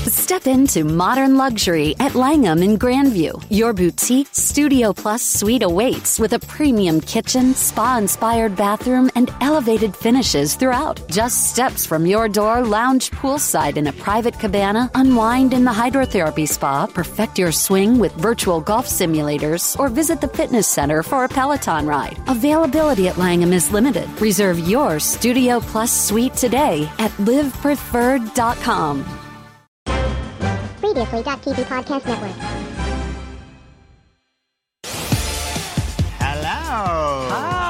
Step into modern luxury at Langham in Grandview. Your boutique Studio Plus suite awaits with a premium kitchen, spa-inspired bathroom, and elevated finishes throughout. Just steps from your door, lounge poolside in a private cabana, unwind in the hydrotherapy spa, perfect your swing with virtual golf simulators, or visit the fitness center for a Peloton ride. Availability at Langham is limited. Reserve your Studio Plus suite today at livepreferred.com. Previously.tv Podcast Network. Hello.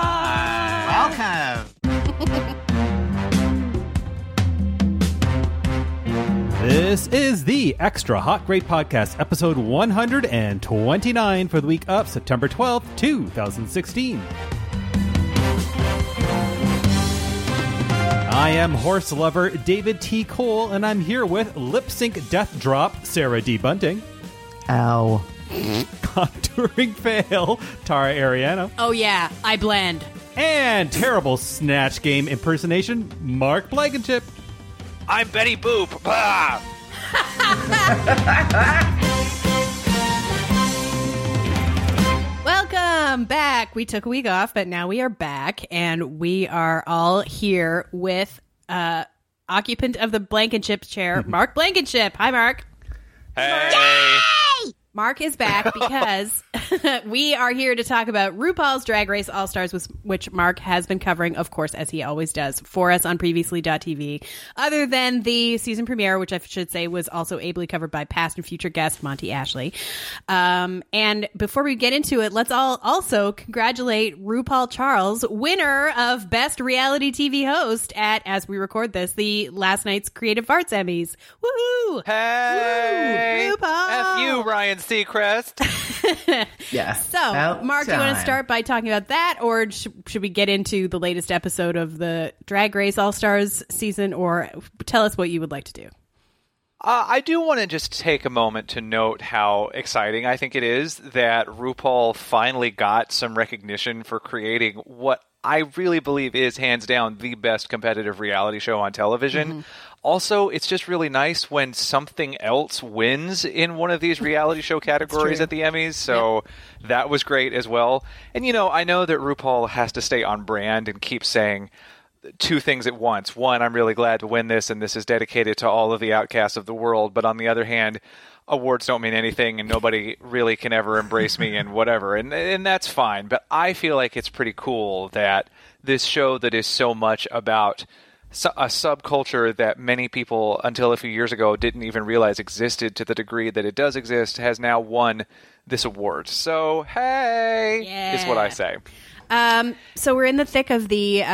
Hi. Welcome. This is the Extra Hot Great Podcast, episode 129 for the week of September 12th, 2016. I am horse lover David T. Cole, and I'm here with lip sync death drop Sarah D. Bunting. Ow. Contouring fail Tara Ariano. Oh yeah, I blend. And terrible Snatch Game impersonation Mark Blankenship. I'm Betty Boop. Bah! Welcome back. We took a week off, but now we are back, and we are all here with occupant of the Blankenship chair, Mark Blankenship. Hi, Mark. Hey. Yay! Mark is back because we are here to talk about RuPaul's Drag Race All-Stars, which Mark has been covering, of course, as he always does, for us on Previously.tv, other than the season premiere, which I should say was also ably covered by past and future guest Monty Ashley. And before we get into it, let's all also congratulate RuPaul Charles, winner of Best Reality TV Host at, as we record this, the last night's Creative Arts Emmys. Woohoo! Hey! Woo! RuPaul! F you, Ryan Seacrest. Yeah. So, Mark, do you want to start by talking about that, or should we get into the latest episode of the Drag Race All-Stars season, or tell us what you would like to do? I do want to just take a moment to note how exciting I think it is that RuPaul finally got some recognition for creating what I really believe is hands down the best competitive reality show on television. Mm-hmm. Also, it's just really nice when something else wins in one of these reality show categories at the Emmys. So that was great as well. And, you know, I know that RuPaul has to stay on brand and keep saying two things at once. One, I'm really glad to win this, and this is dedicated to all of the outcasts of the world. But on the other hand, awards don't mean anything, and nobody really can ever embrace me and whatever. And that's fine. But I feel like it's pretty cool that this show that is so much about a subculture that many people until a few years ago didn't even realize existed to the degree that it does exist has now won this award. So, hey, is what I say. So we're in the thick of the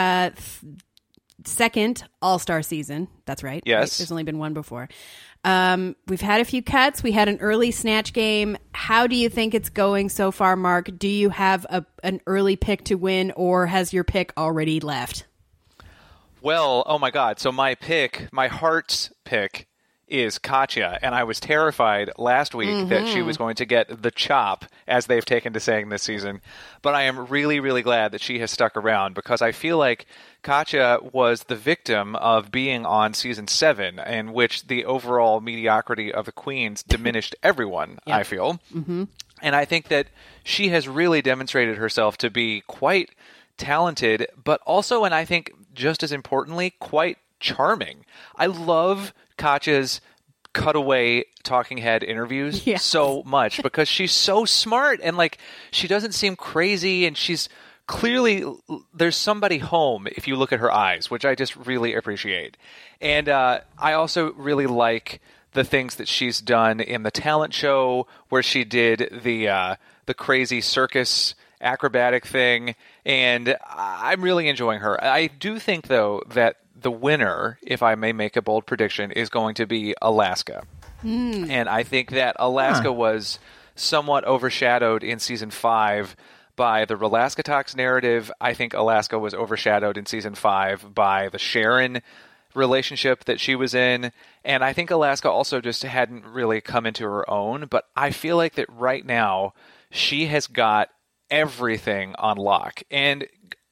second All-Star season. That's right. Yes. Right? There's only been one before. We've had a few cuts. We had an early Snatch Game. How do you think it's going so far, Mark? Do you have an early pick to win, or has your pick already left? Well, oh my God. So my heart's pick is Katya, and I was terrified last week that she was going to get the chop, as they've taken to saying this season. But I am really, really glad that she has stuck around, because I feel like Katya was the victim of being on season 7, in which the overall mediocrity of the queens diminished everyone, I feel. Mm-hmm. And I think that she has really demonstrated herself to be quite talented, but also, and I think just as importantly, quite charming. I love Katya's cutaway talking head interviews so much, because she's so smart, and like, she doesn't seem crazy, and she's clearly, there's somebody home if you look at her eyes, which I just really appreciate. And I also really like the things that she's done in the talent show, where she did the crazy circus acrobatic thing, and I'm really enjoying her. I do think, though, that the winner, if I may make a bold prediction, is going to be Alaska. And I think that Alaska was somewhat overshadowed in season 5 by the Relaskatox narrative. I think Alaska was overshadowed in season 5 by the Sharon relationship that she was in. And I think Alaska also just hadn't really come into her own. But I feel like that right now she has got everything on lock. And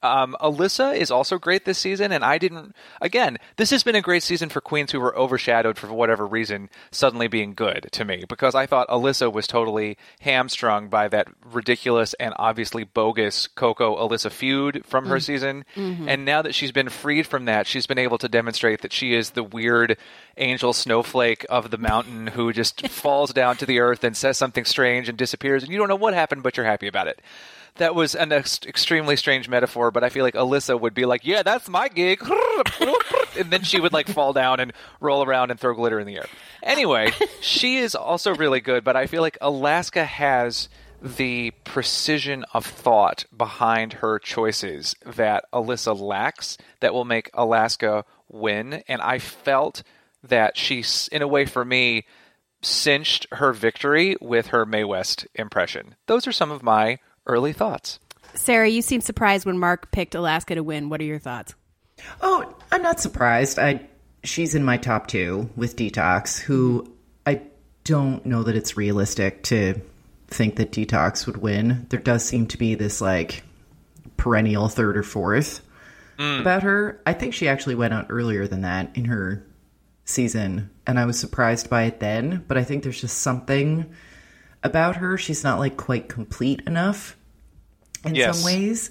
Alyssa is also great this season, and again, this has been a great season for queens who were overshadowed for whatever reason suddenly being good to me, because I thought Alyssa was totally hamstrung by that ridiculous and obviously bogus Coco-Alyssa feud from her season, and now that she's been freed from that, she's been able to demonstrate that she is the weird angel snowflake of the mountain who just falls down to the earth and says something strange and disappears, and you don't know what happened, but you're happy about it. That was an extremely strange metaphor, but I feel like Alyssa would be like, yeah, that's my gig. And then she would like fall down and roll around and throw glitter in the air. Anyway, she is also really good, but I feel like Alaska has the precision of thought behind her choices that Alyssa lacks that will make Alaska win. And I felt that she, in a way for me, cinched her victory with her Mae West impression. Those are some of my early thoughts. Sarah, you seem surprised when Mark picked Alaska to win. What are your thoughts? Oh, I'm not surprised. She's in my top 2 with Detox, who I don't know that it's realistic to think that Detox would win. There does seem to be this like perennial 3rd or 4th about her. I think she actually went out earlier than that in her season, and I was surprised by it then, but I think there's just something about her. She's not like quite complete enough in some ways.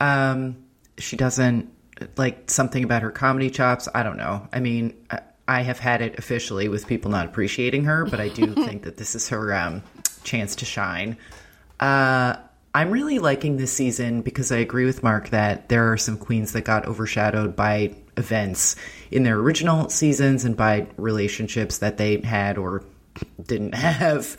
She doesn't like something about her comedy chops. I don't know. I mean, I have had it officially with people not appreciating her, but I do think that this is her chance to shine. I'm really liking this season because I agree with Mark that there are some queens that got overshadowed by events in their original seasons and by relationships that they had or didn't have.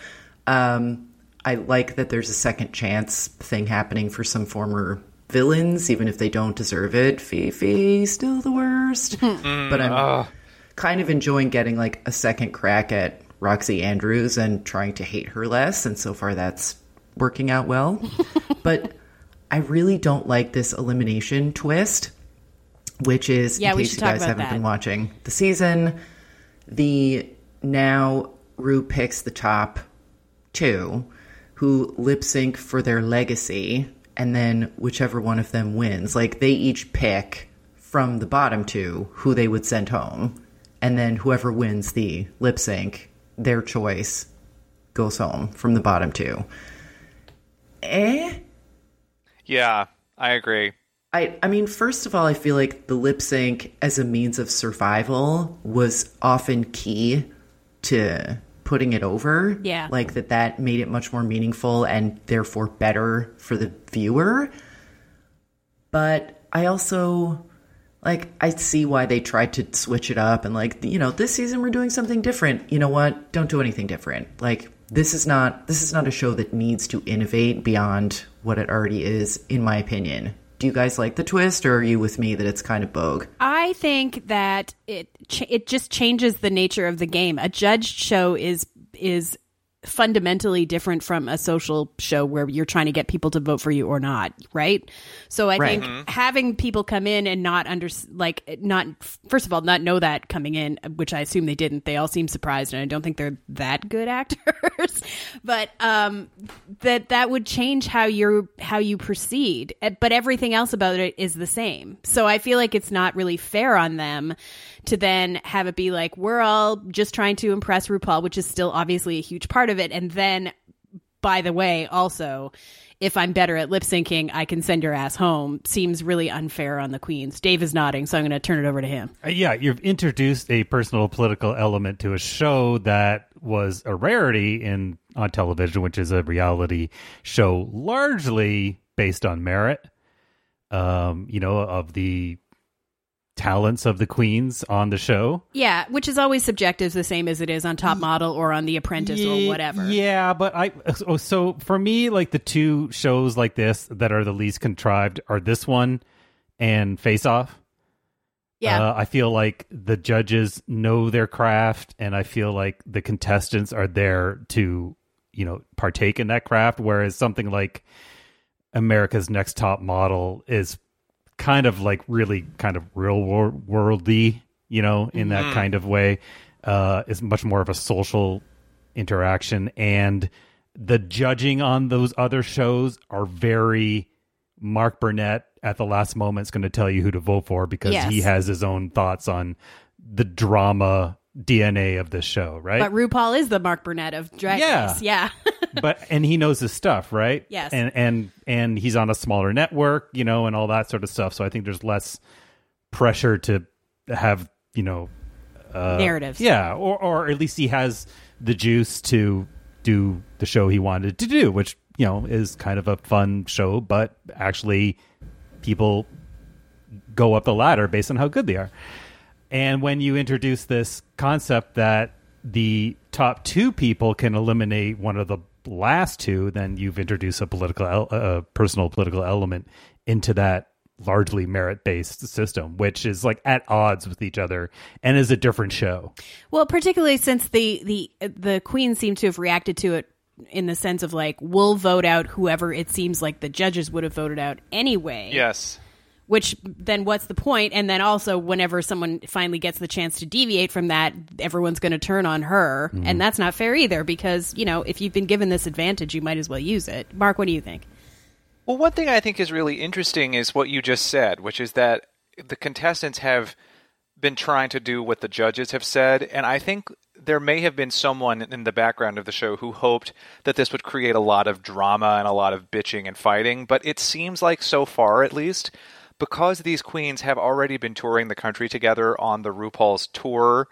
I like that there's a second chance thing happening for some former villains, even if they don't deserve it. Fifi, still the worst. But I'm kind of enjoying getting like a second crack at Roxy Andrews and trying to hate her less. And so far that's working out well. But I really don't like this elimination twist, which is, in case you guys haven't been watching the season, now Rue picks the top 2 who lip sync for their legacy, and then whichever one of them wins, like they each pick from the bottom 2 who they would send home, and then whoever wins the lip sync, their choice goes home from the bottom 2. Yeah, I agree. I mean, first of all, I feel like the lip sync as a means of survival was often key to putting it over. Yeah. Like that made it much more meaningful and therefore better for the viewer. But I also, like, I see why they tried to switch it up and like, you know, this season we're doing something different. You know what? Don't do anything different. Like, this is not a show that needs to innovate beyond what it already is, in my opinion. Do you guys like the twist, or are you with me that it's kind of bogue? I think that it just changes the nature of the game. A judged show is fundamentally different from a social show where you're trying to get people to vote for you or not, right? So I think having people come in and not first of all, not know that coming in, which I assume they didn't. They all seem surprised, and I don't think they're that good actors. But that would change how you proceed. But everything else about it is the same. So I feel like it's not really fair on them to then have it be like, we're all just trying to impress RuPaul, which is still obviously a huge part of it. And then, by the way, also, if I'm better at lip syncing, I can send your ass home. Seems really unfair on the queens. Dave is nodding, so I'm going to turn it over to him. Yeah, you've introduced a personal political element to a show that was a rarity on television, which is a reality show largely based on merit, of the talents of the queens on the show. Yeah, which is always subjective, the same as it is on Top Model or on The Apprentice or whatever. Yeah, but so for me, like the 2 shows like this that are the least contrived are this one and Face Off. Yeah. I feel like the judges know their craft, and I feel like the contestants are there to, partake in that craft, whereas something like America's Next Top Model is kind of like really kind of real worldy, in that kind of way. Is much more of a social interaction, and the judging on those other shows are very Mark Burnett at the last moment is going to tell you who to vote for because he has his own thoughts on the drama DNA of this show, right? But RuPaul is the Mark Burnett of Drag Race. Yeah. And he knows his stuff, right? Yes. And he's on a smaller network, and all that sort of stuff. So I think there's less pressure to have, narratives. Yeah. Or at least he has the juice to do the show he wanted to do, which, is kind of a fun show, but actually people go up the ladder based on how good they are. And when you introduce this concept that the top two people can eliminate one of the last two, then you've introduced a personal political element into that largely merit-based system, which is like at odds with each other and is a different show. Well, particularly since the queens seem to have reacted to it in the sense of like, we'll vote out whoever it seems like the judges would have voted out anyway. Yes. Which then what's the point? And then also whenever someone finally gets the chance to deviate from that, everyone's going to turn on her. Mm-hmm. And that's not fair either because, if you've been given this advantage, you might as well use it. Mark, what do you think? Well, one thing I think is really interesting is what you just said, which is that the contestants have been trying to do what the judges have said. And I think there may have been someone in the background of the show who hoped that this would create a lot of drama and a lot of bitching and fighting. But it seems like so far, at least, because these queens have already been touring the country together on the RuPaul's tour,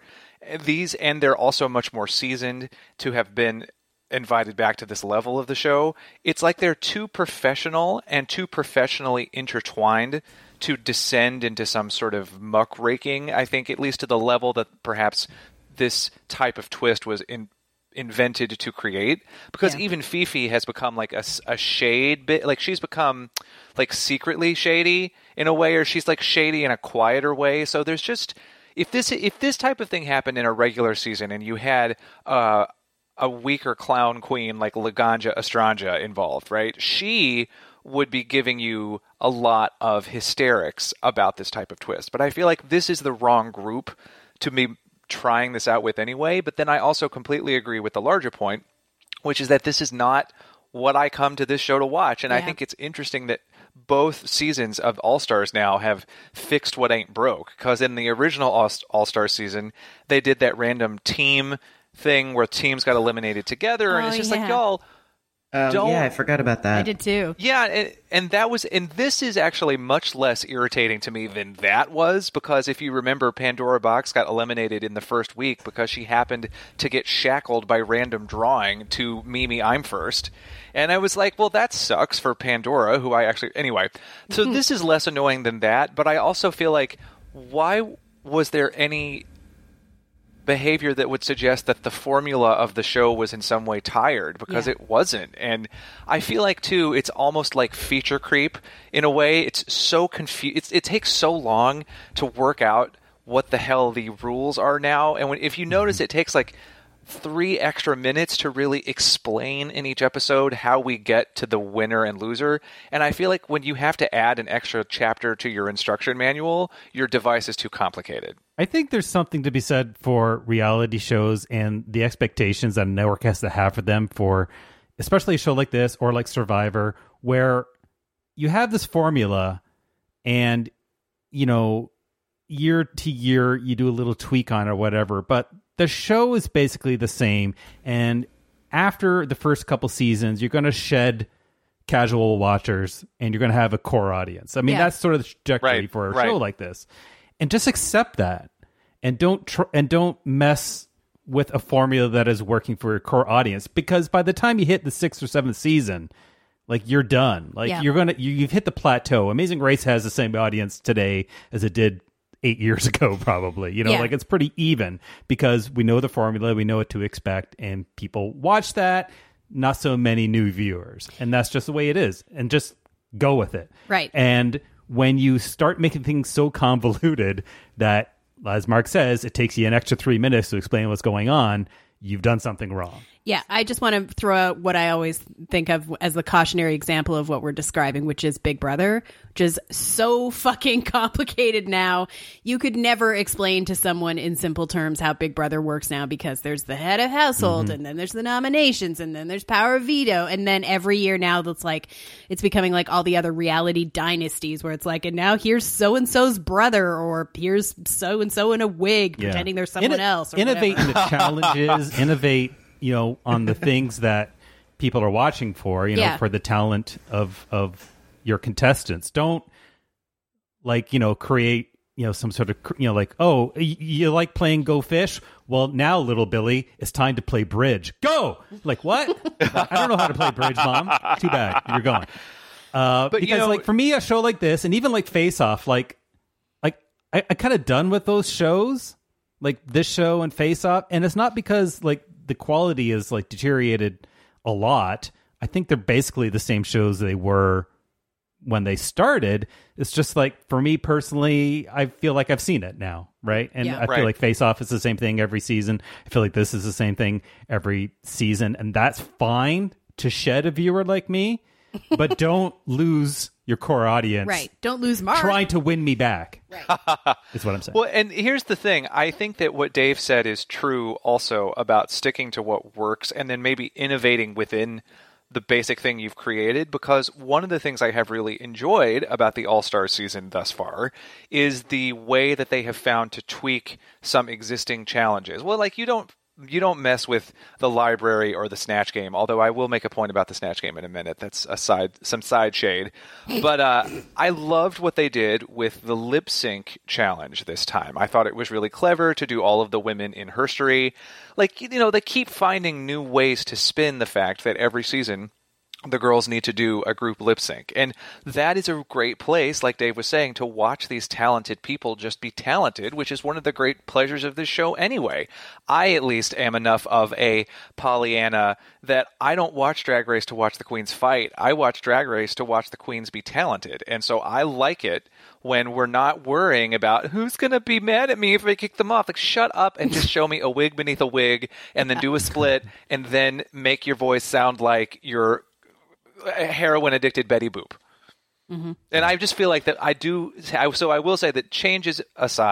and they're also much more seasoned to have been invited back to this level of the show, it's like they're too professional and too professionally intertwined to descend into some sort of muckraking, I think, at least to the level that perhaps this type of twist was invented to create. Because even Fifi has become like a shade bit, like she's become like secretly shady in a way, or she's like shady in a quieter way. So there's just, if this type of thing happened in a regular season and you had a weaker clown queen like Laganja Estranja involved, right? She would be giving you a lot of hysterics about this type of twist. But I feel like this is the wrong group to be trying this out with anyway. But then I also completely agree with the larger point, which is that this is not what I come to this show to watch. And I think it's interesting that both seasons of All-Stars now have fixed what ain't broke. Because in the original All-Stars season, they did that random team thing where teams got eliminated together. And it's just like, y'all... yeah, I forgot about that. I did too. Yeah, and this is actually much less irritating to me than that was, because if you remember, Pandora Box got eliminated in the first week because she happened to get shackled by random drawing to Mimi I'm First. And I was like, well, that sucks for Pandora, who I actually... Anyway, so this is less annoying than that, but I also feel like, why was there any behavior that would suggest that the formula of the show was in some way tired, because it wasn't. And I feel like too, it's almost like feature creep in a way. It's so confused. It takes so long to work out what the hell the rules are now. And if you notice, it takes like 3 extra minutes to really explain in each episode how we get to the winner and loser. And I feel like when you have to add an extra chapter to your instruction manual, your device is too complicated. I think there's something to be said for reality shows and the expectations that a network has to have for them, for especially a show like this or like Survivor, where you have this formula and, year to year, you do a little tweak on it or whatever, but the show is basically the same. And after the first couple seasons, you're going to shed casual watchers and you're going to have a core audience. I mean, that's sort of the trajectory for a show like this. And just accept that, and don't mess with a formula that is working for your core audience, because by the time you hit the 6th or 7th season, like, you're done. Like, you've hit the plateau. Amazing Race has the same audience today as it did 8 years ago, probably. Like, it's pretty even, because we know the formula, we know what to expect, and people watch that. Not so many new viewers, and that's just the way it is. And just go with it. Right. And when you start making things so convoluted that, as Mark says, it takes you an extra 3 minutes to explain what's going on, you've done something wrong. Yeah, I just want to throw out what I always think of as the cautionary example of what we're describing, which is Big Brother, which is so fucking complicated now. You could never explain to someone in simple terms how Big Brother works now, because there's the head of household, and then there's the nominations, and then there's power of veto, and then every year now that's like, it's becoming like all the other reality dynasties where it's like, and now here's so-and-so's brother, or here's so-and-so in a wig pretending they're someone else. Or innovate whatever. in the challenges, innovate, on the things that people are watching for, for the talent of your contestants. Don't create, some sort of, oh, you like playing Go Fish? Well, now, little Billy, it's time to play bridge. Go! Like, what? I don't know how to play bridge, Mom. Too bad. You're gone. But because, for me, a show like this, and even like Face Off, I kind of done with those shows, like this show and Face Off, and it's not because the quality is deteriorated a lot. I think they're basically the same shows they were when they started. It's just for me personally, I feel like I've seen it now, right? And I feel like Face Off is the same thing every season. I feel like this is the same thing every season, and that's fine to shed a viewer like me, but don't lose your core audience. Right. Don't lose Mark. Trying to win me back. Right. Is what I'm saying. Well, and here's the thing. I think that what Dave said is true also about sticking to what works and then maybe innovating within the basic thing you've created, because one of the things I have really enjoyed about the All-Star season thus far is the way that they have found to tweak some existing challenges. Well, you don't mess with the library or the Snatch Game, although I will make a point about the Snatch Game in a minute. That's some side shade. But I loved what they did with the lip sync challenge this time. I thought it was really clever to do all of the women in herstory. They keep finding new ways to spin the fact that every season the girls need to do a group lip sync. And that is a great place, like Dave was saying, to watch these talented people just be talented, which is one of the great pleasures of this show anyway. I, at least, am enough of a Pollyanna that I don't watch Drag Race to watch the queens fight. I watch Drag Race to watch the queens be talented. And so I like it when we're not worrying about who's going to be mad at me if I kick them off. Shut up and just show me a wig beneath a wig, and then do a split, and then make your voice sound like you're heroin-addicted Betty Boop. Mm-hmm. And I just feel like that so I will say that changes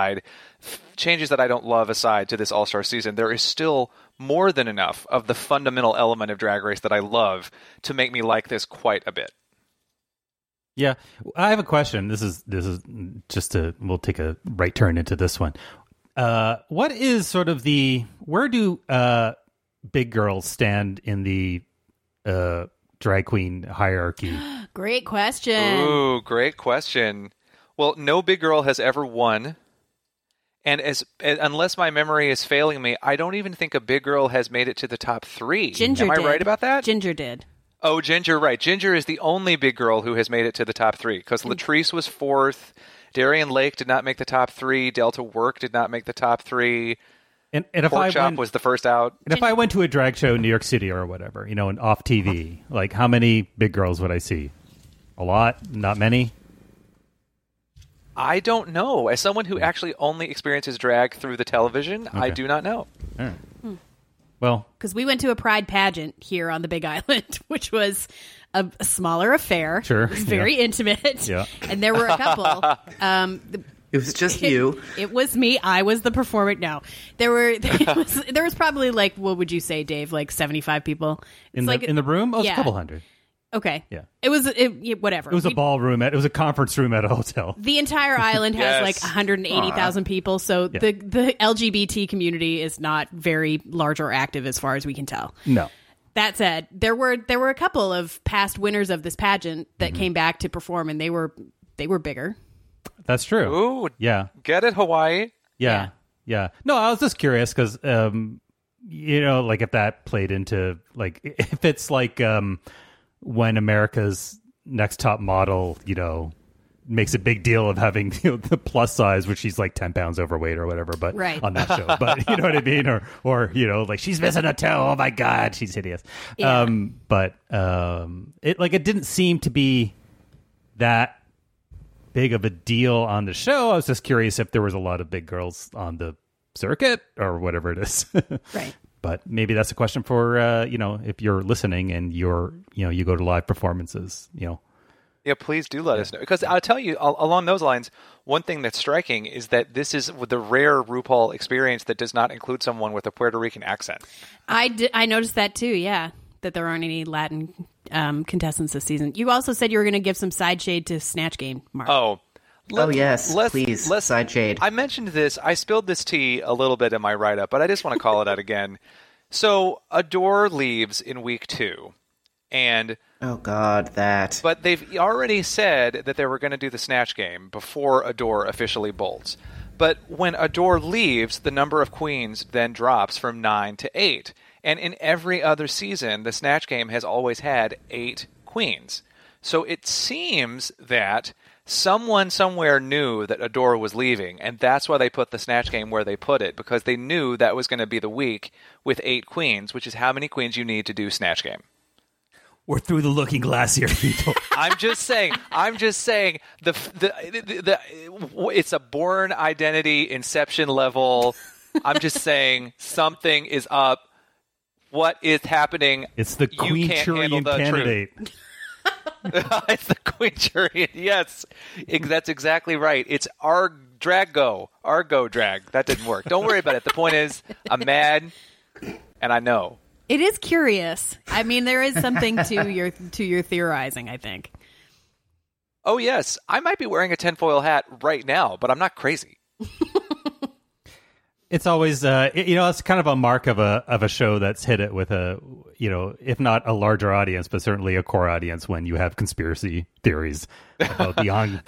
that I don't love aside to this All-Star season, there is still more than enough of the fundamental element of Drag Race that I love to make me like this quite a bit. Yeah, I have a question. This is just we'll take a right turn into this one. What is sort of where do big girls stand in the drag queen hierarchy? Great question. Ooh, great question. Well, no big girl has ever won. And unless my memory is failing me, I don't even think a big girl has made it to the top 3. Ginger Am I did. right about that? Ginger did. Oh, Ginger, right. Ginger is the only big girl who has made it to the top 3, because Latrice was 4th. Darian Lake did not make the top 3. Delta Work did not make the top 3. And if Pork Chop was the first out. And if I went to a drag show in New York City or whatever, and off TV, how many big girls would I see? A lot? Not many? I don't know. As someone who actually only experiences drag through the television, okay. I do not know. All right. Well, because we went to a pride pageant here on the Big Island, which was a smaller affair. Sure. It was very intimate. Yeah. And there were a couple. It was just you. It was me. I was the performer. No, there was probably what would you say, Dave? 75 people in the room. Oh, it's a couple hundred. Okay. Yeah. It was whatever. It was a ballroom. It was a conference room at a hotel. The entire island has 180,000 people, so the LGBT community is not very large or active as far as we can tell. No. That said, there were a couple of past winners of this pageant that came back to perform, and they were bigger. That's true. Ooh, yeah. Get it, Hawaii? Yeah. No, I was just curious because, if that played into, if it's when America's Next Top Model, makes a big deal of having the plus size, which she's 10 pounds overweight or whatever, but right. on that show. But you know what I mean? Or she's missing a toe. Oh my God, she's hideous. Yeah. It didn't seem to be that big of a deal on the show. I was just curious if there was a lot of big girls on the circuit or whatever it is. Right. But maybe that's a question for if you're listening and you go to live performances, Yeah, please do let us know. Because I'll tell you, along those lines, one thing that's striking is that this is the rare RuPaul experience that does not include someone with a Puerto Rican accent. I noticed that too, yeah, that there aren't any Latin contestants this season. You also said you were going to give some side shade to Snatch Game, Mark. Yes, please, side shade. I mentioned this. I spilled this tea a little bit in my write-up, but I just want to call it out again. So, Adore leaves in week 2, and... Oh, God, that. But they've already said that they were going to do the Snatch Game before Adore officially bolts. But when Adore leaves, the number of queens then drops from 9 to 8. And in every other season, the Snatch Game has always had 8 queens. So it seems that someone somewhere knew that Adore was leaving, and that's why they put the Snatch Game where they put it, because they knew that was going to be the week with 8 queens, which is how many queens you need to do Snatch Game. We're through the looking glass here, people. I'm just saying. It's a Bourne Identity Inception level. I'm just saying something is up. What is happening? It's the Queen-Turian candidate. It's the Queen-Turian. Yes, that's exactly right. It's Argo drag. That didn't work. Don't worry about it. The point is, I'm mad, and I know. It is curious. I mean, there is something to your theorizing, I think. Oh, yes. I might be wearing a tinfoil hat right now, but I'm not crazy. It's always, it's kind of a mark of a show that's hit it with a, if not a larger audience, but certainly a core audience when you have conspiracy theories about beyond.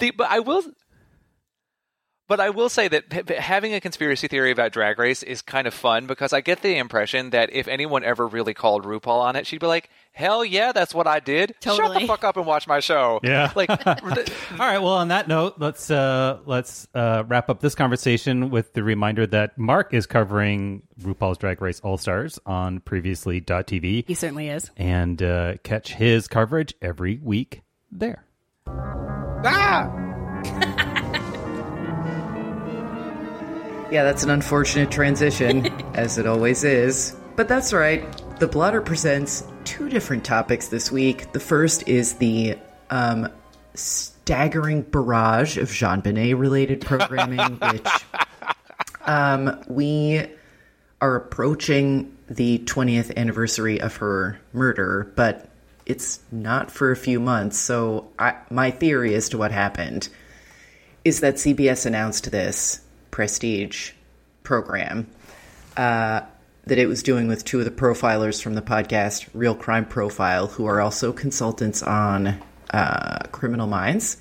But I will say that having a conspiracy theory about Drag Race is kind of fun, because I get the impression that if anyone ever really called RuPaul on it, she'd be like, hell yeah, that's what I did. Totally. Shut the fuck up and watch my show. Yeah. Like, all right. Well, on that note, let's wrap up this conversation with the reminder that Mark is covering RuPaul's Drag Race All-Stars on Previously.tv. He certainly is. And catch his coverage every week there. Yeah, that's an unfortunate transition, as it always is. But that's right. The Blotter presents 2 different topics this week. The first is the staggering barrage of JonBenet-related programming, which we are approaching the 20th anniversary of her murder, but it's not for a few months. So my theory as to what happened is that CBS announced this Prestige program that it was doing with 2 of the profilers from the podcast Real Crime Profile, who are also consultants on Criminal Minds.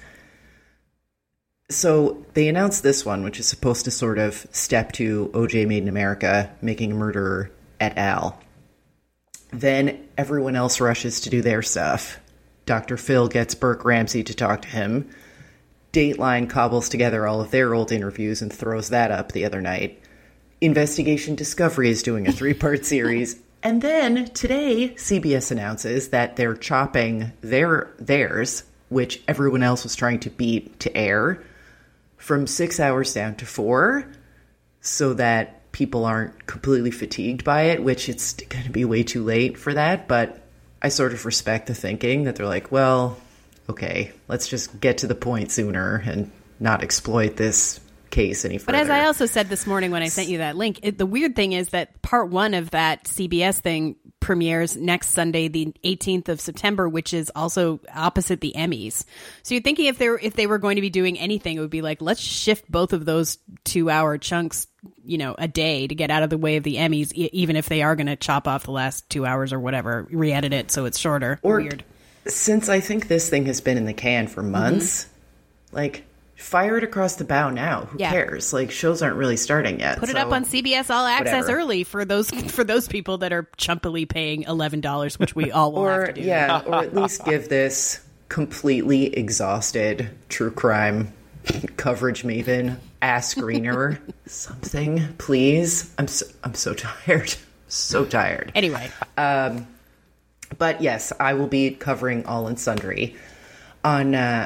So they announced this one, which is supposed to sort of step to OJ Made in America, Making a Murderer et al. Then everyone else rushes to do their stuff. Dr. Phil gets Burke Ramsey to talk to him. Dateline cobbles together all of their old interviews and throws that up the other night. Investigation Discovery is doing a 3-part series. And then today, CBS announces that they're chopping theirs, which everyone else was trying to beat to air, from 6 hours down to 4, so that people aren't completely fatigued by it, which it's going to be way too late for that. But I sort of respect the thinking that they're like, well, okay, let's just get to the point sooner and not exploit this case any further. But as I also said this morning when I sent you that link, the weird thing is that part 1 of that CBS thing premieres next Sunday, the 18th of September, which is also opposite the Emmys. So you're thinking if they were going to be doing anything, it would be like, let's shift both of those 2-hour chunks, a day to get out of the way of the Emmys, even if they are going to chop off the last 2 hours or whatever, re-edit it so it's shorter. Weird. Since I think this thing has been in the can for months, fire it across the bow now. Who cares? Shows aren't really starting yet. Put it up on CBS All Access early for those people that are chumpily paying $11, which we all will have to do. Yeah, or at least give this completely exhausted true crime coverage maven ass screener something, please. I'm so tired. So tired. Anyway. But yes, I will be covering All and Sundry. On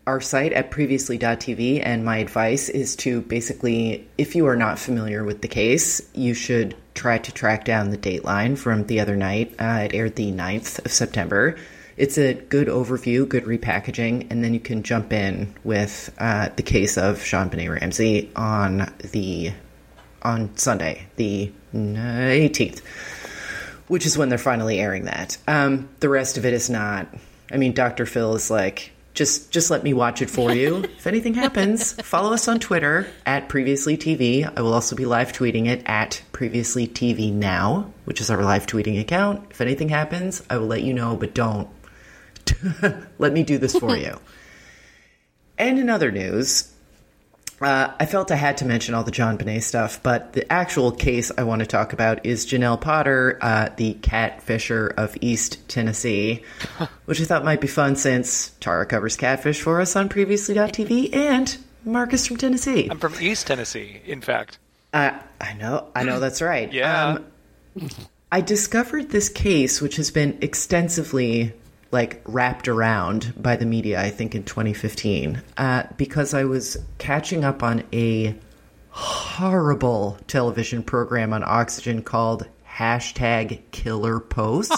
our site at previously.tv, and my advice is to basically, if you are not familiar with the case, you should try to track down the dateline from the other night. It aired the 9th of September. It's a good overview, good repackaging, and then you can jump in with the case of JonBenét Ramsey on Sunday, the 18th, which is when they're finally airing that. The rest of it is not. I mean, Dr. Phil is like, just let me watch it for you. If anything happens, follow us on Twitter at PreviouslyTV. I will also be live tweeting it at PreviouslyTV Now, which is our live tweeting account. If anything happens, I will let you know, but don't. Let me do this for you. And in other news, I felt I had to mention all the JonBenét stuff, but the actual case I want to talk about is Janelle Potter, the catfisher of East Tennessee, which I thought might be fun since Tara covers catfish for us on Previously.tv, and Marcus from Tennessee. I'm from East Tennessee, in fact. I know that's right. Yeah. I discovered this case, which has been extensively wrapped around by the media, I think in 2015, because I was catching up on a horrible television program on Oxygen called #KillerPost.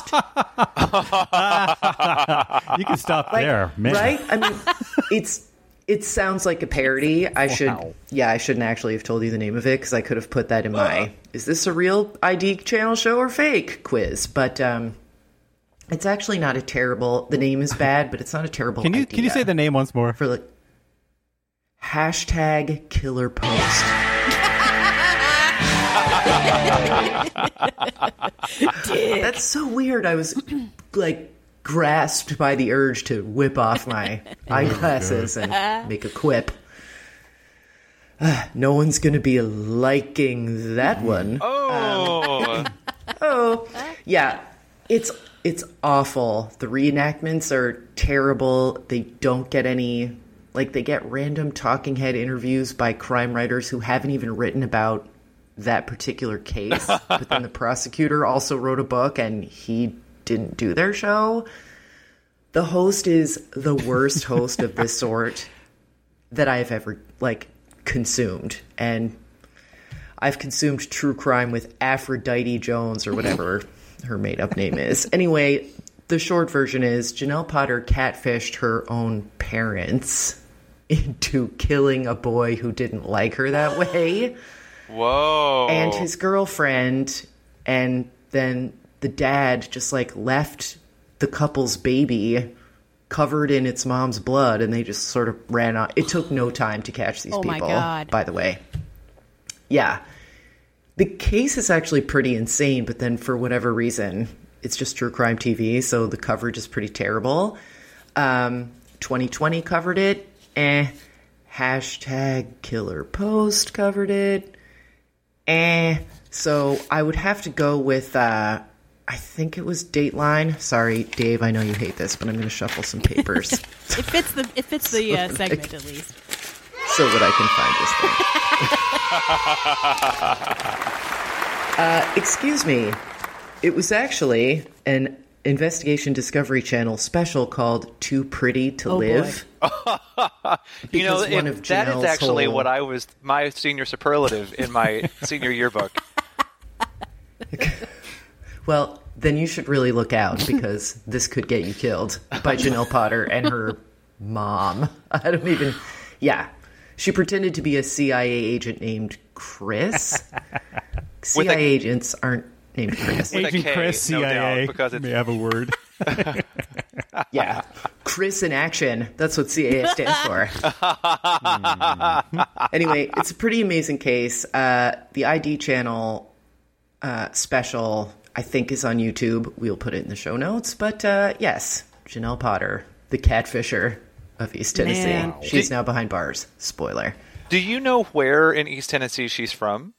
You can stop there, man. Right? I mean, it sounds like a parody. I shouldn't actually have told you the name of it, because I could have put that in my is this a real ID channel show or fake quiz, but it's actually not a terrible. The name is bad, but it's not a terrible. Can you say the name once more for #KillerPost? That's so weird. I was grasped by the urge to whip off my eyeglasses and make a quip. No one's going to be liking that one. Yeah, it's awful. The reenactments are terrible. They don't get any, they get random talking head interviews by crime writers who haven't even written about that particular case. But then the prosecutor also wrote a book and he didn't do their show. The host is the worst host of this sort that I've ever, consumed. And I've consumed true crime with Aphrodite Jones or whatever her made-up name is. Anyway, the short version is Janelle Potter catfished her own parents into killing a boy who didn't like her that way. Whoa. And his girlfriend, and then the dad just left the couple's baby covered in its mom's blood, and they just sort of ran on. It took no time to catch these people, my God. By the way. Yeah. The case is actually pretty insane, but then for whatever reason, it's just true crime TV, so the coverage is pretty terrible. 2020 covered it. #KillerPost covered it. So I would have to go with, I think it was Dateline. Sorry, Dave, I know you hate this, but I'm going to shuffle some papers. It fits the segment, at least. So that I can find this thing. Excuse me. It was actually an Investigation Discovery Channel special called Too Pretty to Live. That is actually what I was, my senior superlative in my senior yearbook. Well, then you should really look out, because this could get you killed by Janelle Potter and her mom. I don't even... Yeah. She pretended to be a CIA agent named Chris. CIA agents aren't named Chris. Agent Chris, CIA, because may have a word. Yeah. Chris in action. That's what CIA stands for. Anyway, it's a pretty amazing case. The ID channel special, I think, is on YouTube. We'll put it in the show notes. But yes, Janelle Potter, the catfisher of East Tennessee. Man. She's now behind bars. Spoiler. Do you know where in East Tennessee she's from?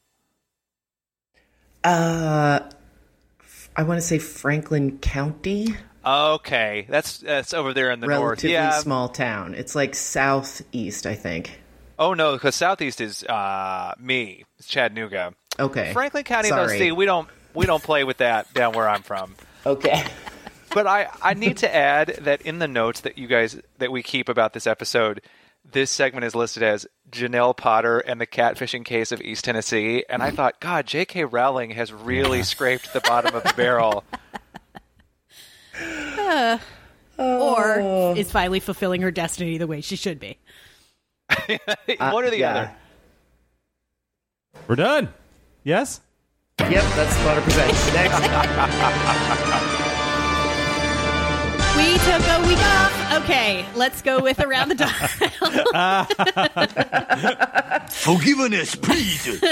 I want to say Franklin County. Okay, that's over there in the north. Relatively small town. It's southeast, I think. Oh no, because southeast is me. It's Chattanooga. Okay. Franklin County, Sorry. though, see, we don't play with that down where I'm from. Okay. But I need to add that in the notes that we keep about this episode, this segment is listed as Janelle Potter and the Catfishing Case of East Tennessee. And I thought, God, J.K. Rowling has really scraped the bottom of the barrel. Or is finally fulfilling her destiny the way she should be. One or the other. We're done. Yes? Yep, that's Potter Presents. Next. We took a week off. Okay, let's go with Around the Dial. Forgiveness, please.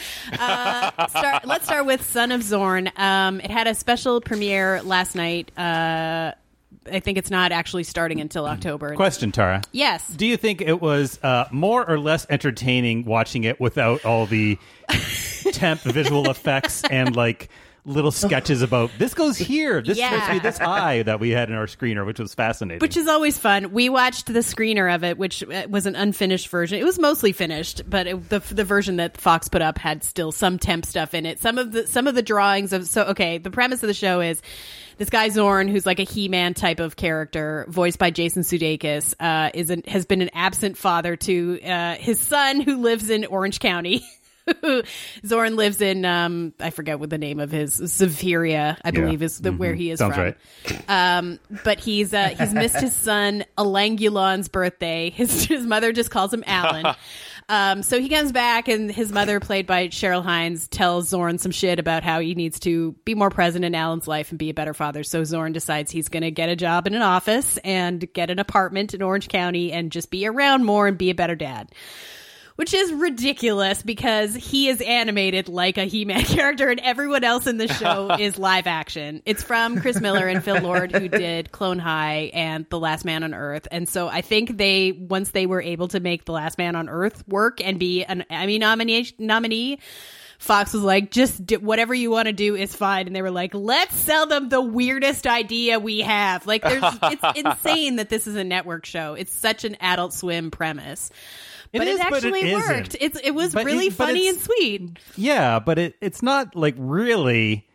Let's start with Son of Zorn. It had a special premiere last night. I think it's not actually starting until October. Question, Tara. Yes. Do you think it was more or less entertaining watching it without all the temp visual effects and like little sketches about this goes here, this is supposed to be this high that we had in our screener, which was fascinating. Which is always fun. We watched the screener of it, which was an unfinished version. It was mostly finished, but the version that Fox put up had still some temp stuff in it. Some of the drawings of the premise of the show is this guy Zorn, who's like a He-Man type of character, voiced by Jason Sudeikis, has been an absent father to his son, who lives in Orange County. Zorn lives in I forget what the name of his Zaviria, I believe is where he is Sounds from. Right. But he's missed his son Elangulon's birthday. His mother just calls him Alan. So he comes back, and his mother, played by Cheryl Hines, tells Zorn some shit about how he needs to be more present in Alan's life and be a better father. So Zorn decides he's going to get a job in an office and get an apartment in Orange County and just be around more and be a better dad. Which is ridiculous because he is animated like a He-Man character and everyone else in the show is live action. It's from Chris Miller and Phil Lord, who did Clone High and The Last Man on Earth. And so I think once they were able to make The Last Man on Earth work and be an Emmy nominee, Fox was like, just do whatever you want to do is fine. And they were like, let's sell them the weirdest idea we have. Like, it's insane that this is a network show. It's such an Adult Swim premise. But it actually worked. It was really funny and sweet. Yeah, but it's not like really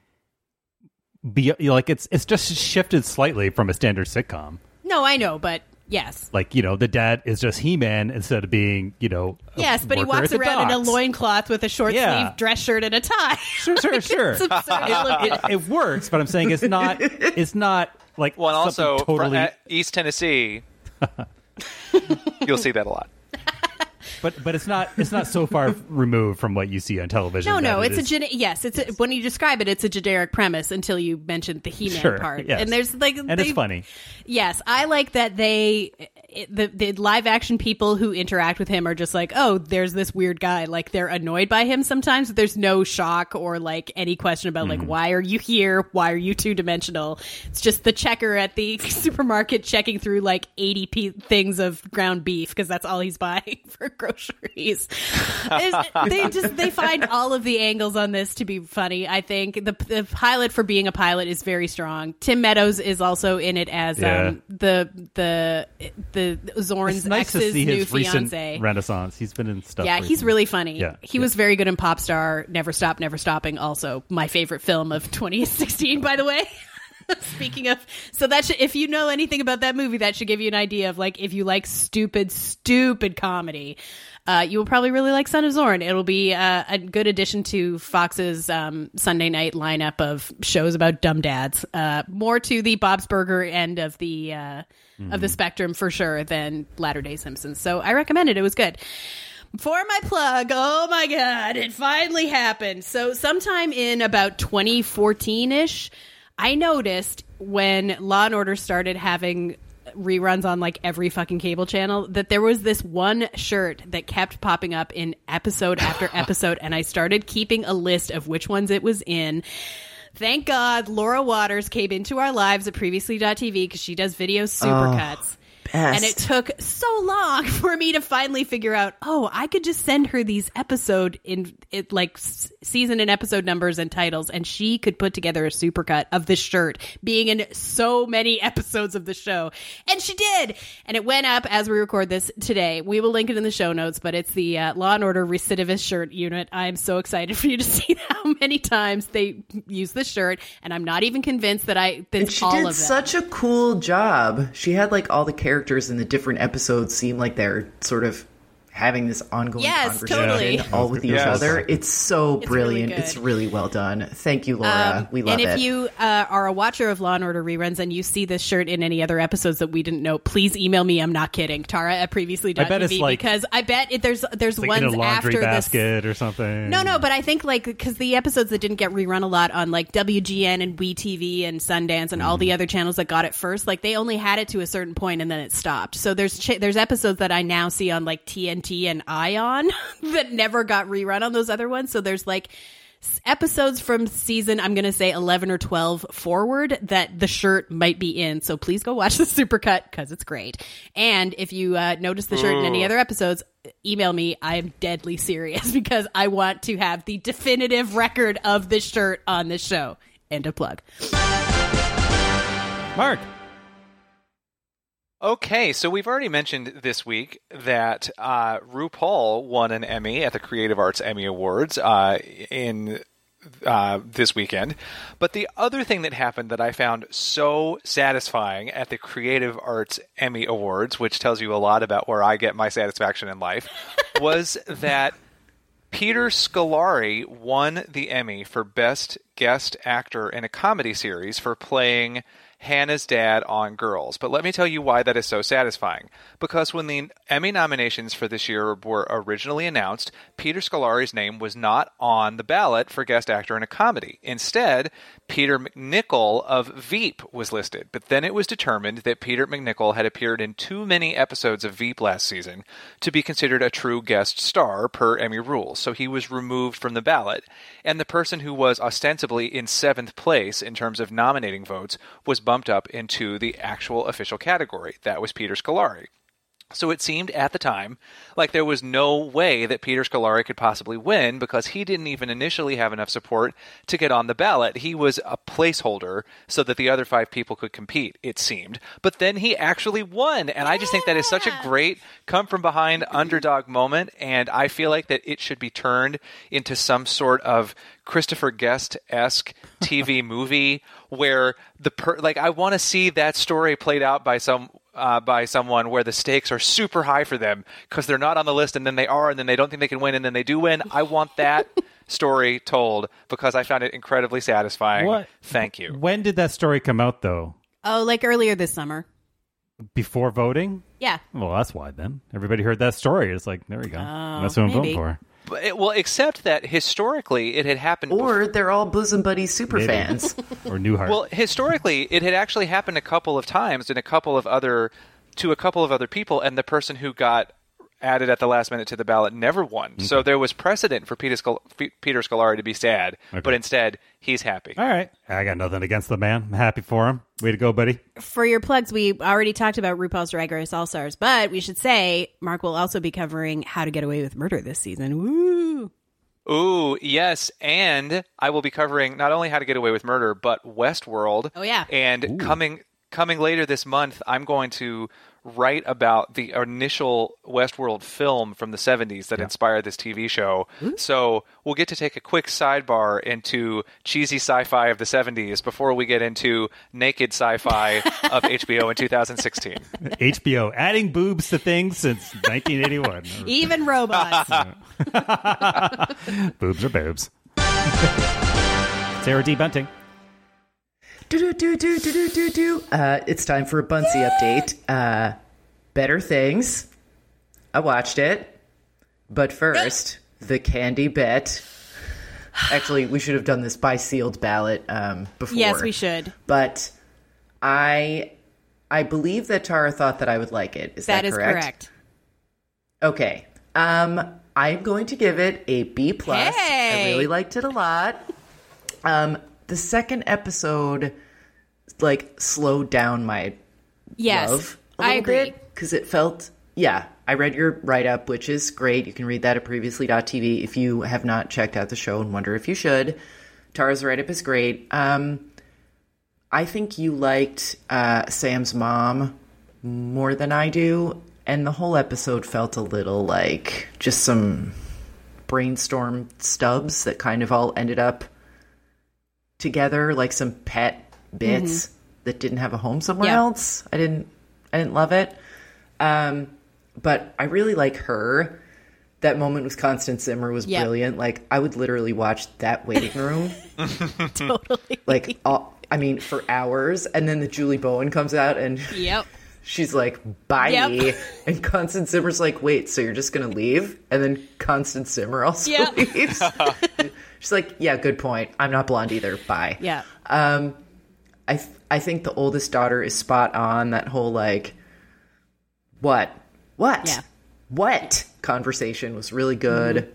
it's just shifted slightly from a standard sitcom. No, I know, but yes. Like, the dad is just He-Man instead of being, yes, but he walks around in a loincloth with a short sleeve dress shirt and a tie. Sure. It's absurd. It works, but I'm saying it's not like well, and also totally at East Tennessee. You'll see that a lot. But it's not so far removed from what you see on television. No, it's when you describe it, it's a generic premise until you mentioned the He-Man part. Yes. And there's it's funny. Yes, I like that the live action people who interact with him are just like, oh, there's this weird guy. Like, they're annoyed by him sometimes. But there's no shock or like any question about like, why are you here? Why are you two-dimensional? It's just the checker at the supermarket checking through like 80 things of ground beef because that's all he's buying for groceries. They find all of the angles on this to be funny. I think the pilot, for being a pilot, is very strong. Tim Meadows is also in it as the Zorn's nice ex's to see new his fiance. Recent renaissance. He's been in stuff. Yeah, recently. he's really funny. Yeah, he was very good in Pop Star, Never Stop, Never Stopping. Also, my favorite film of 2016, by the way. Speaking of, so that should, if you know anything about that movie, that should give you an idea of like, if you like stupid comedy, you will probably really like Son of Zorn. It'll be a good addition to Fox's Sunday night lineup of shows about dumb dads. More to the Bob's Burger end of the spectrum for sure than Latter-day Simpsons. So I recommend it. It was good. For my plug, oh my God, it finally happened. So sometime in about 2014-ish, I noticed when Law and Order started having reruns on like every fucking cable channel that there was this one shirt that kept popping up in episode after episode, and I started keeping a list of which ones it was in. Thank God Laura Waters came into our lives at Previously.tv because she does video supercuts. And it took so long for me to finally figure out, I could just send her these season and episode numbers and titles, and she could put together a supercut of this shirt being in so many episodes of the show. And she did. And it went up as we record this today. We will link it in the show notes, but it's the Law & Order recidivist shirt unit. I'm so excited for you to see how many times they use this shirt, and I'm not even convinced that and she did such a cool job. She had like all the characters in the different episodes seem like they're sort of having this ongoing conversation all with each other. It's so brilliant. It's really well done. Thank you, Laura. We love it. And if you are a watcher of Law & Order reruns and you see this shirt in any other episodes that we didn't know, please email me. I'm not kidding. Tara at previously.tv. I bet it's like, because I bet there's like ones in a laundry after basket or something. No, but I think like because the episodes that didn't get rerun a lot on like WGN and WeTV and Sundance and all the other channels that got it first, like they only had it to a certain point and then it stopped. So there's episodes that I now see on like TNT and Ion that never got rerun on those other ones. So there's like episodes from season, I'm going to say 11 or 12 forward that the shirt might be in. So please go watch the supercut because it's great. And if you notice the shirt in any other episodes, email me. I'm deadly serious because I want to have the definitive record of this shirt on this show. End of plug. Mark. Okay, so we've already mentioned this week that RuPaul won an Emmy at the Creative Arts Emmy Awards in this weekend. But the other thing that happened that I found so satisfying at the Creative Arts Emmy Awards, which tells you a lot about where I get my satisfaction in life, was that Peter Scolari won the Emmy for Best Guest Actor in a Comedy Series for playing Hannah's dad on Girls. But let me tell you why that is so satisfying. Because when the Emmy nominations for this year were originally announced, Peter Scolari's name was not on the ballot for Guest Actor in a Comedy. Instead, Peter MacNicol of Veep was listed. But then it was determined that Peter MacNicol had appeared in too many episodes of Veep last season to be considered a true guest star per Emmy rules. So he was removed from the ballot. And the person who was ostensibly in 7th place in terms of nominating votes was bumped up into the actual official category. That was Peter Scolari. So it seemed at the time like there was no way that Peter Scolari could possibly win because he didn't even initially have enough support to get on the ballot. He was a placeholder so that the other 5 people could compete, it seemed. But then he actually won, and I just think that is such a great come-from-behind underdog moment, and I feel like that it should be turned into some sort of Christopher Guest-esque TV movie where I want to see that story played out by someone where the stakes are super high for them because they're not on the list and then they are and then they don't think they can win and then they do win. I want that story told because I found it incredibly satisfying. What? Thank you. When did that story come out, though? Oh, like earlier this summer. Before voting? Yeah. Well, that's why then. Everybody heard that story. It's like, there we go. That's what I'm voting for. Well, except that historically it had happened. Or they're all Bosom Buddies super fans. Or Newhart. Well, historically it had actually happened a couple of times to a couple of other people, and the person who got added at the last minute to the ballot never won. Okay. So there was precedent for Peter Scolari to be sad, but instead he's happy. All right. I got nothing against the man. I'm happy for him. Way to go, buddy. For your plugs, we already talked about RuPaul's Drag Race All-Stars, but we should say Mark will also be covering How to Get Away with Murder this season. Woo! Ooh, yes, and I will be covering not only How to Get Away with Murder, but Westworld. Oh, yeah. And coming later this month, I'm going to write about the initial Westworld film from the 70s that inspired this TV show. So we'll get to take a quick sidebar into cheesy sci-fi of the 70s before we get into naked sci-fi of HBO in 2016. HBO, adding boobs to things since 1981. Even robots. Boobs are boobs. Sarah D. Bunting. It's time for a Bunsey update. Better Things. I watched it. But first, the candy bet. Actually, we should have done this by sealed ballot before. Yes, we should. But I believe that Tara thought that I would like it. Is that correct? That is correct. Okay. I'm going to give it a B+. Hey! I really liked it a lot. The second episode, slowed down my love I agree. Because it felt, I read your write-up, which is great. You can read that at previously.tv if you have not checked out the show and wonder if you should. Tara's write-up is great. I think you liked Sam's mom more than I do, and the whole episode felt a little like just some brainstorm stubs that kind of all ended up together, like some pet bits that didn't have a home somewhere else. I didn't love it. But I really like her. That moment with Constance Zimmer was brilliant. Like, I would literally watch that waiting room. Totally. Like, for hours. And then the Julie Bowen comes out and she's like, bye. Yep. And Constance Zimmer's like, wait, so you're just going to leave? And then Constance Zimmer also leaves. She's like, yeah, good point. I'm not blonde either. Bye. Yeah. I think the oldest daughter is spot on. That whole, like, what? Yeah. What? Conversation was really good.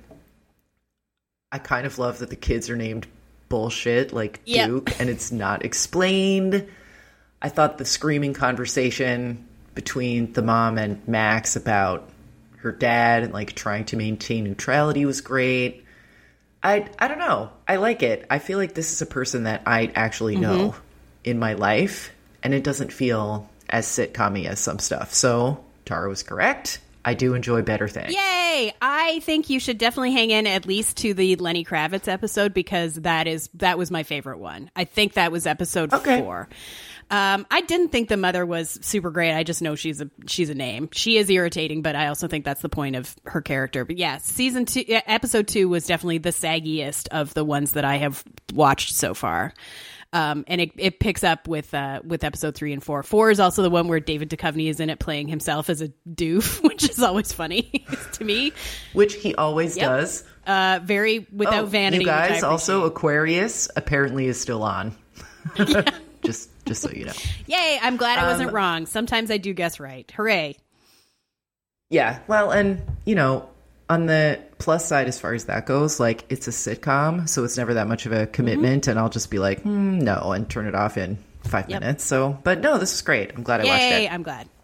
I kind of love that the kids are named bullshit, like Duke, and it's not explained. I thought the screaming conversation between the mom and Max about her dad and, like, trying to maintain neutrality was great. I don't know. I like it. I feel like this is a person that I actually know in my life, and it doesn't feel as sitcom-y as some stuff. So Tara was correct. I do enjoy better things. Yay! I think you should definitely hang in at least to the Lenny Kravitz episode, because that was my favorite one. I think that was episode 4. I didn't think the mother was super great. I just know she's a name. She is irritating, but I also think that's the point of her character. But yeah, episode 2 was definitely the saggiest of the ones that I have watched so far. And it picks up with episode 3 and 4. 4 is also the one where David Duchovny is in it playing himself as a doof, which is always funny to me. Which he always does. Very without vanity. You guys, also Aquarius apparently is still on. Just so you know. Yay, I'm glad I wasn't wrong. Sometimes I do guess right. Hooray. Yeah, well, and, on the plus side, as far as that goes, like, it's a sitcom, so it's never that much of a commitment, and I'll just be like, no, and turn it off in 5 minutes. So, but no, this is great. I'm glad I watched it. I'm glad.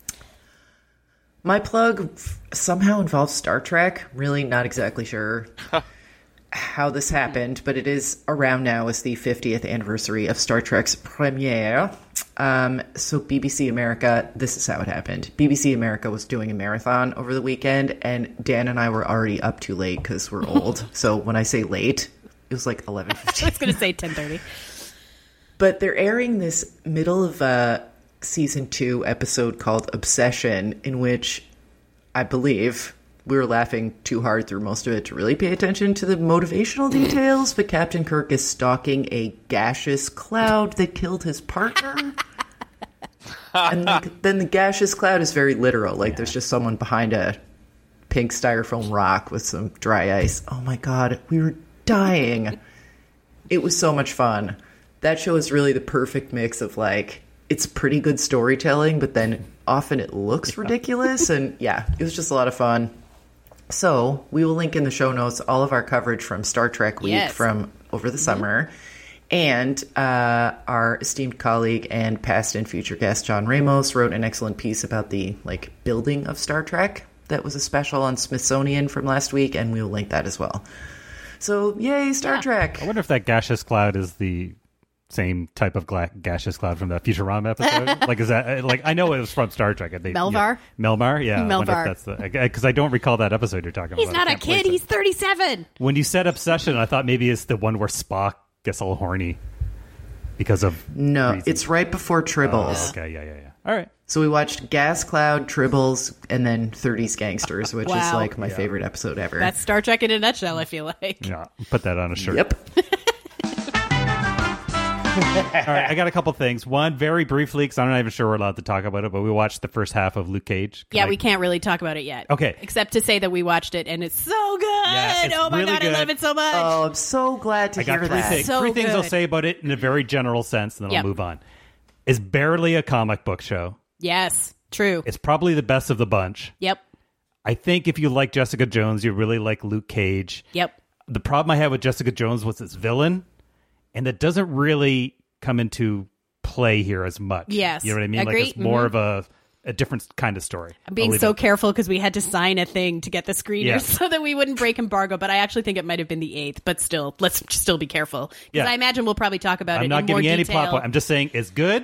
My plug somehow involves Star Trek. Really not exactly sure how this happened, but it is around now is the 50th anniversary of Star Trek's premiere. So BBC America, this is how it happened. BBC America was doing a marathon over the weekend, and Dan and I were already up too late because we're old. So when I say late, it was like 11:15. I was going to say 10:30. But they're airing this middle of season 2 episode called Obsession, in which I believe we were laughing too hard through most of it to really pay attention to the motivational details, but Captain Kirk is stalking a gaseous cloud that killed his partner. And then the gaseous cloud is very literal. Like, there's just someone behind a pink styrofoam rock with some dry ice. Oh my God, we were dying. It was so much fun. That show is really the perfect mix of, like, it's pretty good storytelling, but then often it looks ridiculous. And yeah, it was just a lot of fun. So we will link in the show notes all of our coverage from Star Trek Week from over the summer. And our esteemed colleague and past and future guest, John Ramos, wrote an excellent piece about the, like, building of Star Trek. That was a special on Smithsonian from last week, and we will link that as well. So, yay, Star Trek. I wonder if that gaseous cloud is the same type of gaseous cloud from the Futurama episode. Like, is that, like, I know it was from Star Trek. Melvar? Melvar, yeah. Melvar. Because I don't recall that episode you're talking about. He's not a kid. He's 37. When you said Obsession, I thought maybe it's the one where Spock gets all horny because of reasons. It's right before Tribbles. Okay, yeah. All right. So we watched Gas Cloud, Tribbles, and then 30s Gangsters, which is, like, my favorite episode ever. That's Star Trek in a nutshell, I feel like. Yeah, put that on a shirt. Yep. All right, I got a couple things. One, very briefly, because I'm not even sure we're allowed to talk about it, but we watched the first half of Luke Cage. We can't really talk about it yet. Okay. Except to say that we watched it, and it's so good. Yeah, it's oh my really God, good. I love it so much. Oh, I'm so glad to hear that. Three things I'll say about it in a very general sense, and then I'll move on. It's barely a comic book show. Yes, true. It's probably the best of the bunch. Yep. I think if you like Jessica Jones, you really like Luke Cage. Yep. The problem I had with Jessica Jones was its villain, and that doesn't really come into play here as much. Yes. You know what I mean? Agree. Like, it's more of a different kind of story. I'm being so careful because we had to sign a thing to get the screeners so that we wouldn't break embargo. But I actually think it might have been the 8th. But still, let's still be careful. Because I imagine we'll probably talk about it in more detail. I'm not giving you any plot point. I'm just saying it's good.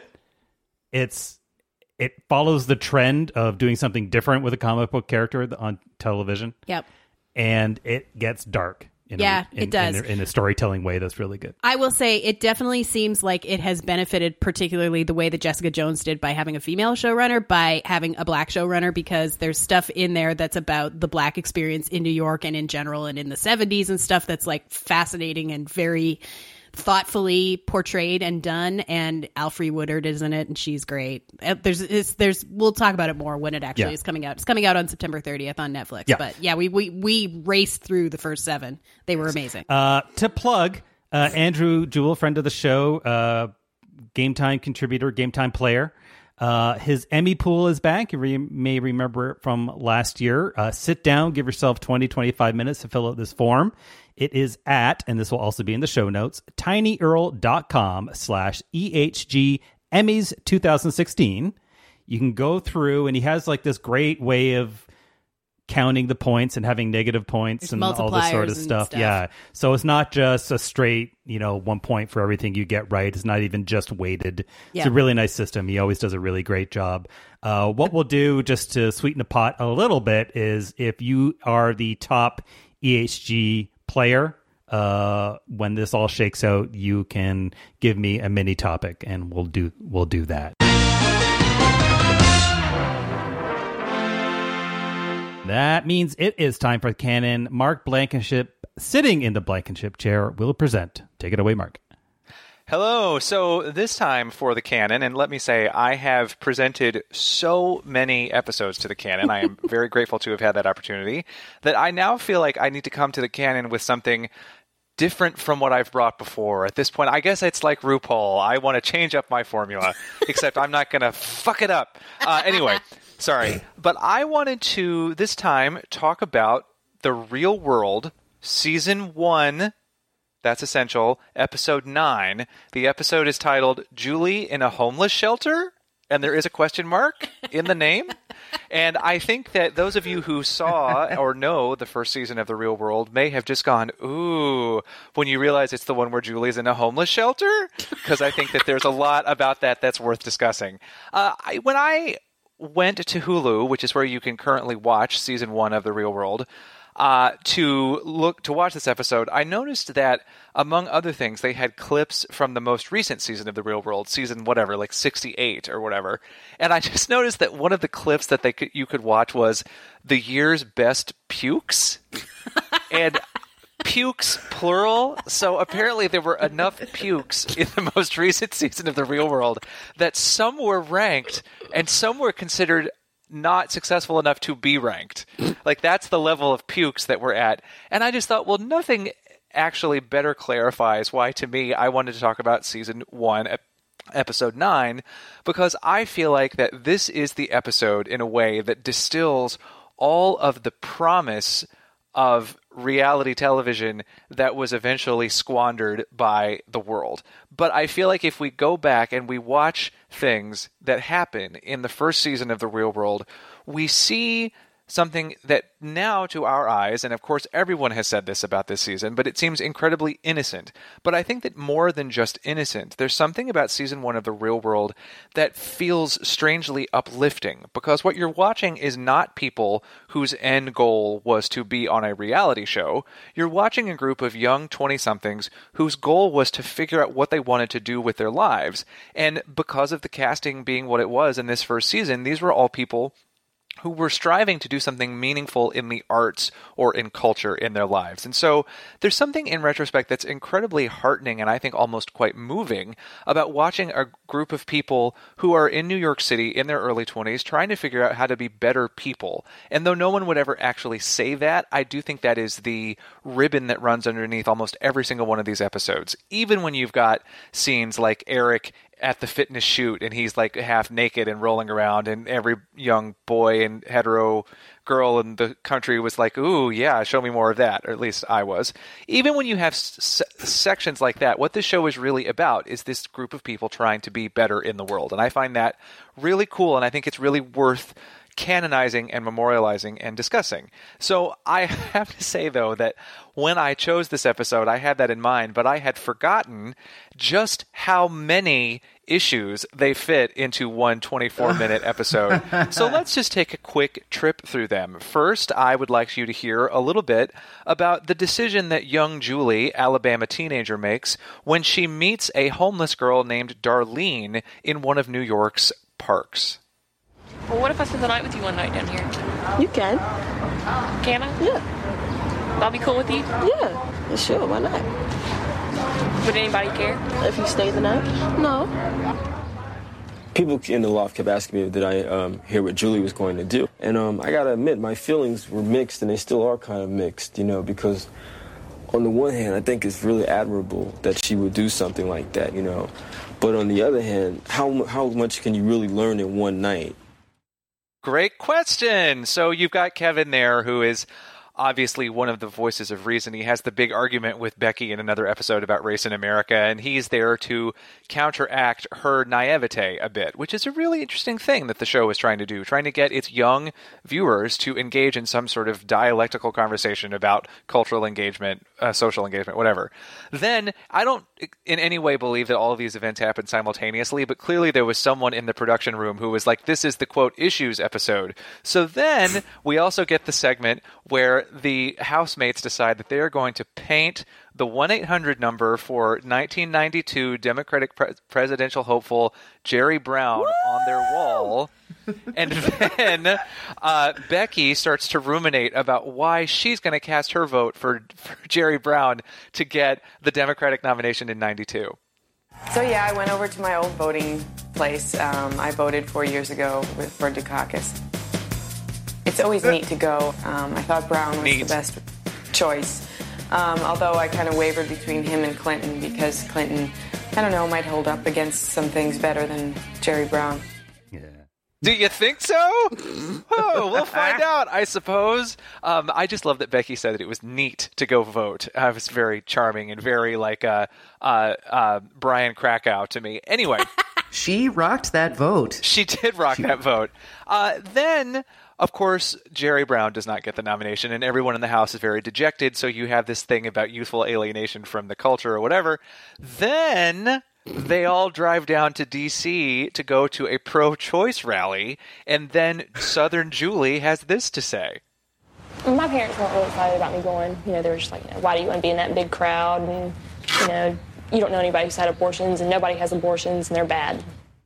It follows the trend of doing something different with a comic book character on television. Yep. And it gets dark. It does. In a storytelling way that's really good. I will say it definitely seems like it has benefited particularly the way that Jessica Jones did by having a female showrunner, by having a black showrunner, because there's stuff in there that's about the black experience in New York and in general and in the 70s and stuff that's like fascinating and very thoughtfully portrayed and done. And Alfre Woodard is in it, and she's great. There's we'll talk about it more when it actually is coming out. It's coming out on September 30th on Netflix. Yeah. But yeah, we raced through the first 7. They were amazing. To plug, Andrew Jewell, friend of the show, Game Time contributor, Game Time player. His Emmy pool is back. You may remember it from last year. Sit down, give yourself 25 minutes to fill out this form. It is at, and this will also be in the show notes, tinyurl.com/EHG Emmys 2016. You can go through, and he has like this great way of counting the points and having negative points and all this sort of stuff. Yeah. So it's not just a straight, 1 point for everything you get right. It's not even just weighted. Yeah. It's a really nice system. He always does a really great job. What we'll do, just to sweeten the pot a little bit, is if you are the top EHG player, when this all shakes out, you can give me a mini topic and we'll do that. That means it is time for Canon. Mark Blankenship, sitting in the Blankenship chair, will present. Take it away, Mark. Hello. So this time for the Canon, and let me say, I have presented so many episodes to the Canon. I am very grateful to have had that opportunity, that I now feel like I need to come to the Canon with something different from what I've brought before. At this point, I guess it's like RuPaul. I want to change up my formula, except I'm not going to fuck it up. Anyway, sorry. But I wanted to, this time, talk about The Real World, Season 1, that's essential, Episode 9. The episode is titled Julie in a Homeless Shelter, and there is a question mark in the name. And I think that those of you who saw or know the first season of The Real World may have just gone, ooh, when you realize it's the one where Julie's in a homeless shelter, because I think that there's a lot about that that's worth discussing. When I went to Hulu, which is where you can currently watch Season 1 of The Real World, to watch this episode, I noticed that, among other things, they had clips from the most recent season of The Real World, season whatever, like 68 or whatever. And I just noticed that one of the clips that you could watch was the year's best pukes. And pukes, plural. So apparently there were enough pukes in the most recent season of The Real World that some were ranked and some were considered not successful enough to be ranked. Like, that's the level of pukes that we're at. And I just thought, well, nothing actually better clarifies why, to me, I wanted to talk about Season 1, Episode 9, because I feel like that this is the episode, in a way, that distills all of the promise of reality television that was eventually squandered by the world. But I feel like if we go back and we watch things that happen in the first season of The Real World, we see something that now, to our eyes, and of course everyone has said this about this season, but it seems incredibly innocent. But I think that more than just innocent, there's something about Season 1 of The Real World that feels strangely uplifting, because what you're watching is not people whose end goal was to be on a reality show. You're watching a group of young 20-somethings whose goal was to figure out what they wanted to do with their lives. And because of the casting being what it was in this first season, these were all people who were striving to do something meaningful in the arts or in culture in their lives. And so there's something in retrospect that's incredibly heartening and I think almost quite moving about watching a group of people who are in New York City in their early 20s trying to figure out how to be better people. And though no one would ever actually say that, I do think that is the ribbon that runs underneath almost every single one of these episodes. Even when you've got scenes like Eric at the fitness shoot and he's like half naked and rolling around, and every young boy and hetero girl in the country was like, ooh, yeah, show me more of that. Or at least I was. Even when you have sections like that, what this show is really about is this group of people trying to be better in the world. And I find that really cool, and I think it's really worth canonizing and memorializing and discussing. So I have to say, though, that when I chose this episode, I had that in mind, but I had forgotten just how many issues they fit into one 24-minute episode. So let's just take a quick trip through them. First, I would like you to hear a little bit about the decision that young Julie, Alabama teenager, makes when she meets a homeless girl named Darlene in one of New York's parks. Well, what if I spend the night with you one night down here? You can. Can I? Yeah. I'll be cool with you? Yeah. Sure, why not? Would anybody care? If you stay the night? No. People in the loft kept asking me did I hear what Julie was going to do. And I gotta admit, my feelings were mixed, and they still are kind of mixed, because on the one hand, I think it's really admirable that she would do something like that, But on the other hand, how much can you really learn in one night? Great question. So you've got Kevin there, who is obviously one of the voices of reason. He has the big argument with Becky in another episode about race in America, and he's there to counteract her naivete a bit, which is a really interesting thing that the show is trying to do, trying to get its young viewers to engage in some sort of dialectical conversation about cultural engagement, social engagement, whatever. Then, I don't in any way believe that all of these events happen simultaneously, but clearly there was someone in the production room who was like, this is the, quote, issues episode. So then, we also get the segment where the housemates decide that they are going to paint the 1-800 number for 1992 Democratic presidential hopeful Jerry Brown on their wall. And then Becky starts to ruminate about why she's going to cast her vote for Jerry Brown to get the Democratic nomination in 92. So yeah, I went over to my old voting place. I voted 4 years ago for Dukakis. It's always neat to go. I thought Brown was the best choice. Although I kind of wavered between him and Clinton because Clinton, I don't know, might hold up against some things better than Jerry Brown. Yeah. Do you think so? Oh, we'll find out, I suppose. I just love that Becky said that it was neat to go vote. It was very charming and very like Brian Krakow to me. Anyway. She rocked that vote. She did rock that vote. Then... Of course, Jerry Brown does not get the nomination, and everyone in the House is very dejected, so you have this thing about youthful alienation from the culture or whatever. Then they all drive down to D.C. to go to a pro-choice rally, and then Southern Julie has this to say. My parents weren't really excited about me going. They were just like, why do you want to be in that big crowd? And, you don't know anybody who's had abortions, and nobody has abortions, and they're bad.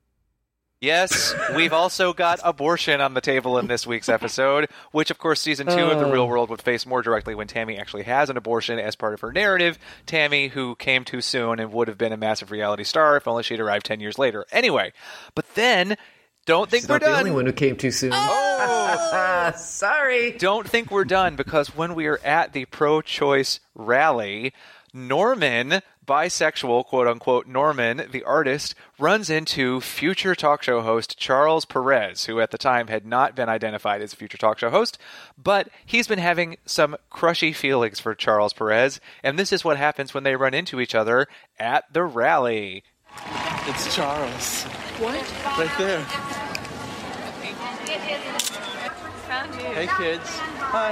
Yes, we've also got abortion on the table in this week's episode, which, of course, season 2 of The Real World would face more directly when Tammy actually has an abortion as part of her narrative. Tammy, who came too soon and would have been a massive reality star if only she'd arrived 10 years later. Anyway, but then... Don't think She's we're not done. The only one who came too soon. Oh, sorry. Don't think we're done, because when we are at the pro-choice rally, Norman, bisexual, quote-unquote, Norman, the artist, runs into future talk show host Charles Perez, who at the time had not been identified as a future talk show host, but he's been having some crushy feelings for Charles Perez, and this is what happens when they run into each other at the rally. It's Charles. What? Right there. Found you. Hey, kids. Hi.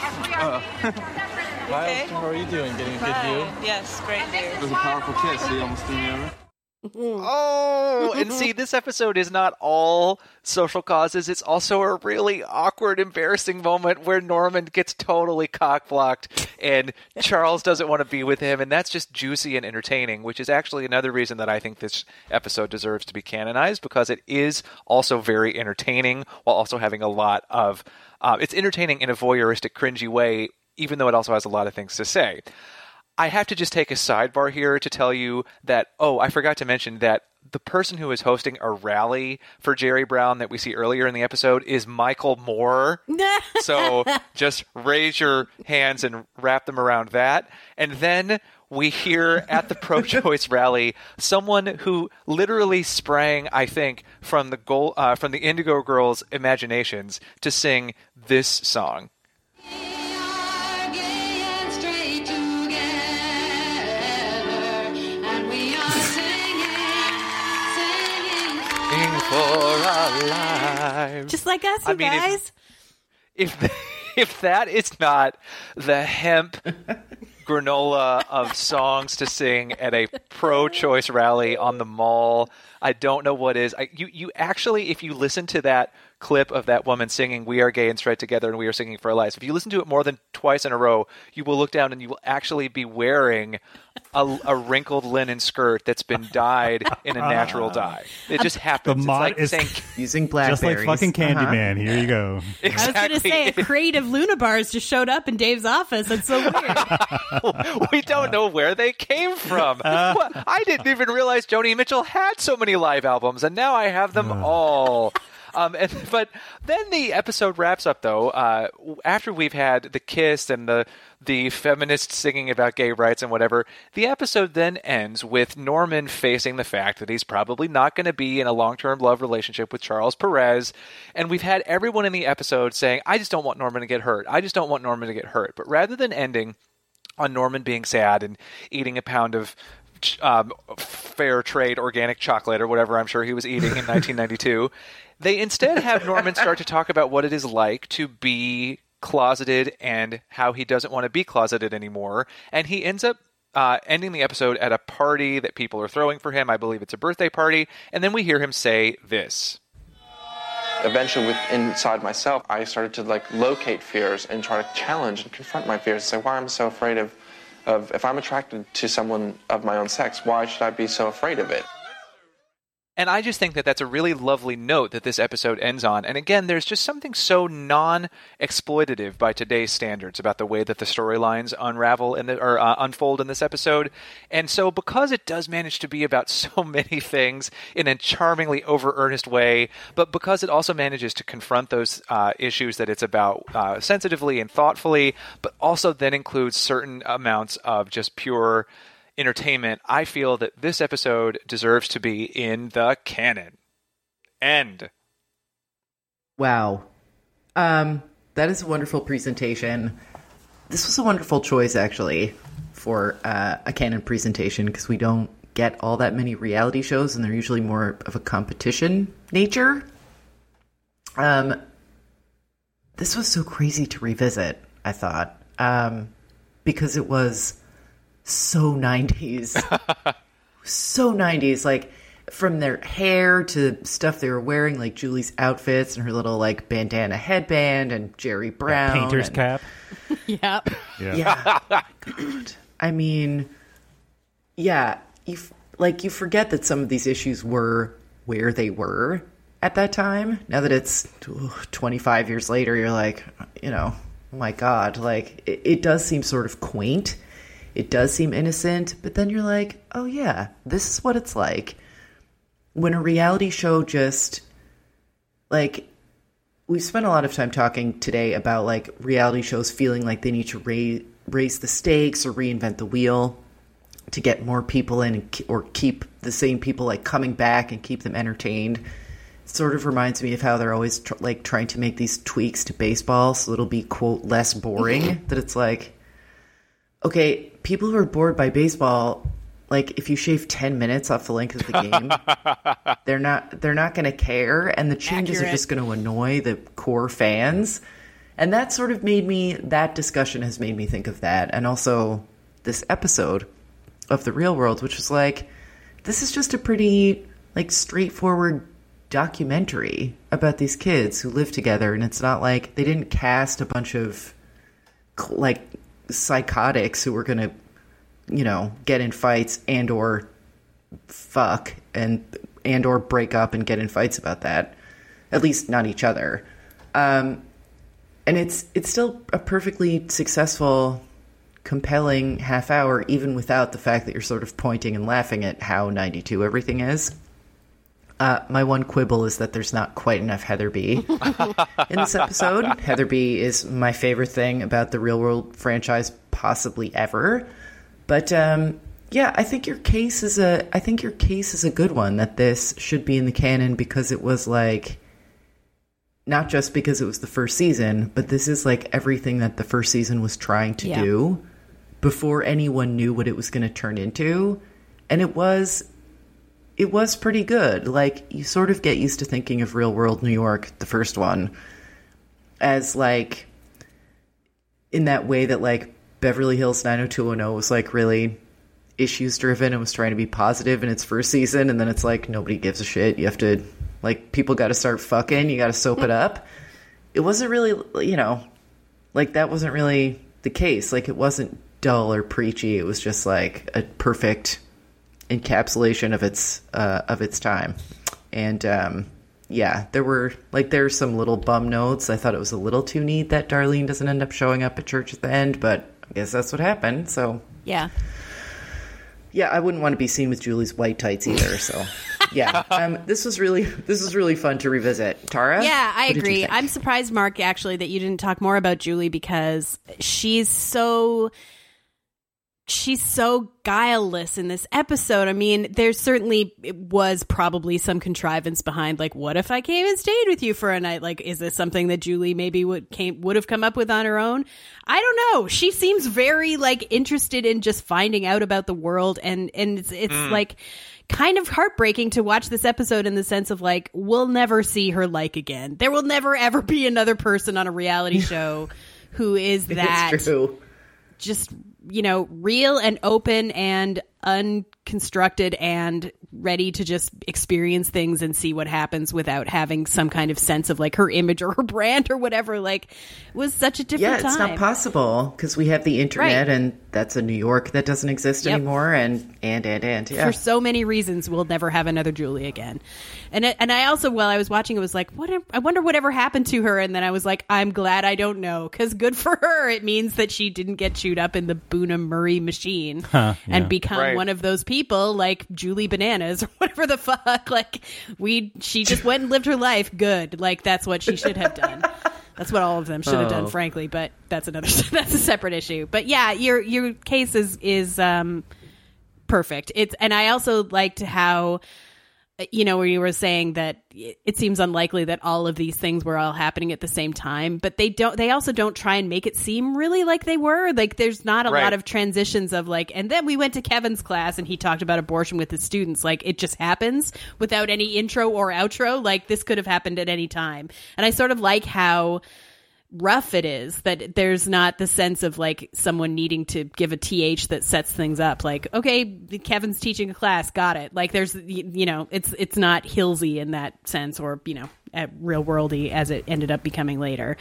Hi, how are you doing? Getting a good view? Yes, great view. It was a powerful kiss. He almost threw me over. Oh, and see, this episode is not all social causes. It's also a really awkward, embarrassing moment where Norman gets totally cock-blocked and Charles doesn't want to be with him, and that's just juicy and entertaining, which is actually another reason that I think this episode deserves to be canonized, because it is also very entertaining while also having a lot of... it's entertaining in a voyeuristic, cringy way, even though it also has a lot of things to say. I have to just take a sidebar here to tell you that, I forgot to mention that the person who is hosting a rally for Jerry Brown that we see earlier in the episode is Michael Moore. So just raise your hands and wrap them around that. And then we hear at the pro-choice rally someone who literally sprang, I think, from the Indigo Girls' imaginations to sing this song. For our lives. Just like us, you guys. If that is not the hemp granola of songs to sing at a pro-choice rally on the mall, I don't know what is. You actually, if you listen to that clip of that woman singing "We Are Gay and Straight Together" and "We Are Singing for Our Lives," if you listen to it more than twice in a row, you will look down and you will actually be wearing a wrinkled linen skirt that's been dyed in a natural dye. It just happens. The mod it's like is using blackberries. Just like fucking Candyman. Here you go. Exactly. I was going to say, a crate of Luna bars just showed up in Dave's office. It's so weird. We don't know where they came from. I didn't even realize Joni Mitchell had so many live albums, and now I have them all. But then the episode wraps up, though, after we've had the kiss and the feminists singing about gay rights and whatever. The episode then ends with Norman facing the fact that he's probably not going to be in a long-term love relationship with Charles Perez. And we've had everyone in the episode saying, I just don't want Norman to get hurt. I just don't want Norman to get hurt. But rather than ending on Norman being sad and eating a pound of fair trade organic chocolate or whatever I'm sure he was eating in 1992, they instead have Norman start to talk about what it is like to be closeted and how he doesn't want to be closeted anymore. And he ends up ending the episode at a party that people are throwing for him. I believe it's a birthday party. And then we hear him say this. Eventually, inside myself, I started to locate fears and try to challenge and confront my fears and say, why I'm so afraid of if I'm attracted to someone of my own sex, why should I be so afraid of it? And I just think that that's a really lovely note that this episode ends on. And again, there's just something so non-exploitative by today's standards about the way that the storylines unfold in this episode. And so because it does manage to be about so many things in a charmingly over-earnest way, but because it also manages to confront those issues that it's about sensitively and thoughtfully, but also then includes certain amounts of just pure entertainment, I feel that this episode deserves to be in the canon. End. Wow. That is a wonderful presentation. This was a wonderful choice, actually, for a canon presentation, because we don't get all that many reality shows, and they're usually more of a competition nature. This was so crazy to revisit, I thought, because it was so 90s. So 90s, like from their hair to stuff they were wearing, like Julie's outfits and her little bandana headband and Jerry Brown. Painter's cap. Yep. Yeah. God. I mean, yeah, you forget that some of these issues were where they were at that time. Now that it's 25 years later, you're like, oh my God, it does seem sort of quaint. It does seem innocent, but then you're like, oh yeah, this is what it's like when a reality show just, we've spent a lot of time talking today about, reality shows feeling like they need to raise the stakes or reinvent the wheel to get more people in or keep the same people, coming back and keep them entertained. It sort of reminds me of how they're always, trying to make these tweaks to baseball so it'll be, quote, less boring, that it's okay, people who are bored by baseball, if you shave 10 minutes off the length of the game, they're not going to care, and the changes are just going to annoy the core fans. And that sort of that discussion has made me think of that. And also this episode of The Real World, which was this is just a pretty, straightforward documentary about these kids who live together. And it's not they didn't cast a bunch of, psychotics who were going to, get in fights and or fuck and or break up and get in fights about that. At least not each other. And it's still a perfectly successful, compelling half hour, even without the fact that you're sort of pointing and laughing at how 92 everything is. My one quibble is that there's not quite enough Heather B. in this episode. Heather B is my favorite thing about the Real World franchise possibly ever. But yeah, I think your case is a good one, that this should be in the canon because it was like, not just because it was the first season, but this is like everything that the first season was trying to do before anyone knew what it was going to turn into. And it was pretty good. Like, you sort of get used to thinking of Real World New York, the first one, as like, in that way that like Beverly Hills 90210 was like really issues driven and was trying to be positive in its first season. And then it's like, nobody gives a shit. You have to, like, people got to start fucking, you got to soap it up. It wasn't really, you know, like, that wasn't really the case. Like, it wasn't dull or preachy. It was just like a perfect encapsulation of its time. And yeah, there's some little bum notes. I thought it was a little too neat that Darlene doesn't end up showing up at church at the end, but I guess that's what happened. So yeah, I wouldn't want to be seen with Julie's white tights either. So yeah, this was really fun to revisit. Tara? Yeah, I agree. I'm surprised, Mark, actually, that you didn't talk more about Julie, because she's so guileless in this episode. I mean, there certainly was probably some contrivance behind, like, what if I came and stayed with you for a night? Like, is this something that Julie maybe would have come up with on her own? I don't know. She seems very, like, interested in just finding out about the world, and it's like kind of heartbreaking to watch this episode in the sense of, like, we'll never see her like again. There will never ever be another person on a reality show who is that. It's true. Just, you know, real and open and unconstructed and ready to just experience things and see what happens without having some kind of sense of, like, her image or her brand or whatever. Like, it was such a different time. Yeah, it's not possible because we have the internet, and that's a New York that doesn't exist anymore. And yeah. For so many reasons, we'll never have another Julie again. And I also, while I was watching, it was like, I wonder whatever happened to her. And then I was like, I'm glad I don't know, because good for her. It means that she didn't get chewed up in the Boona Murray machine and become one of those people like Julie Bananas or whatever the fuck. Like, she just went and lived her life. Good. Like, that's what she should have done. That's what all of them should have done, frankly. But that's a separate issue. But yeah, your case is perfect. And I also liked how, you know, where you were saying that it seems unlikely that all of these things were all happening at the same time, but they also don't try and make it seem really like they were. Like, there's not a lot of transitions of, like, and then we went to Kevin's class and he talked about abortion with his students. Like, it just happens without any intro or outro. Like, this could have happened at any time. And I sort of like how rough it is, that there's not the sense of, like, someone needing to give a TH that sets things up. Like, okay, Kevin's teaching a class, got it. Like, there's, you know, it's not Hillsy in that sense, or, you know, real worldy as it ended up becoming later.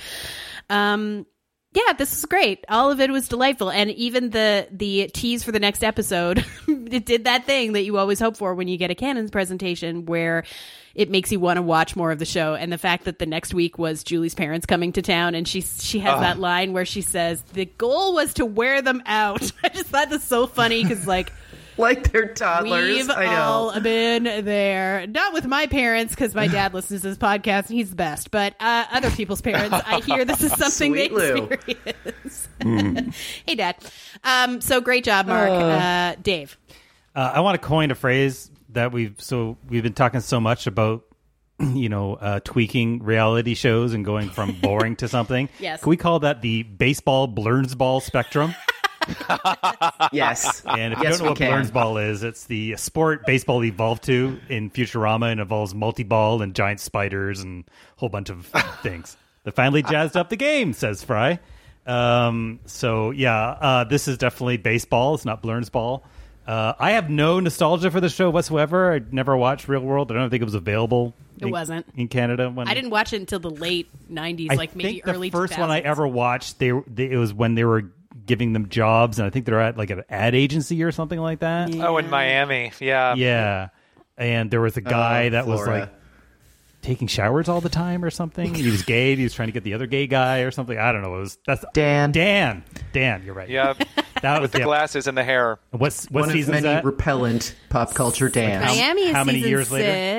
Yeah, this is great. All of it was delightful. And even the tease for the next episode, it did that thing that you always hope for when you get a Canon's presentation, where it makes you want to watch more of the show. And the fact that the next week was Julie's parents coming to town, and she has that line where she says, the goal was to wear them out. I just thought that's so funny, because, like they're toddlers. We've I know. all been there. Not with my parents, because my dad listens to this podcast and he's the best. But other people's parents, I hear this is something they experience. Hey, Dad. So great job, Mark. Dave. I want to coin a phrase that we've been talking so much about, you know, tweaking reality shows and going from boring to something. Yes. Can we call that the baseball Blernsball spectrum? Yes. And if you don't know what Blernsball is, it's the sport baseball evolved to in Futurama, and involves multi-ball and giant spiders and a whole bunch of things. They finally jazzed up the game, says Fry. So yeah, this is definitely baseball. It's not Blernsball. I have no nostalgia for the show whatsoever. I never watched Real World. I don't think it was available. It wasn't in Canada. I didn't watch it until the late 90s, like maybe early 2000s. The first one I ever watched, it was when they were giving them jobs, and I think they're at like an ad agency or something like that. Yeah. Oh, in Miami. Yeah. And there was a guy that was like taking showers all the time or something. He was gay. He was trying to get the other gay guy or something. I don't know. That's Dan. You're right. Yeah. That was with the glasses and the hair. What one season of many repellent pop culture Dan. Miami is how many season years 6. later?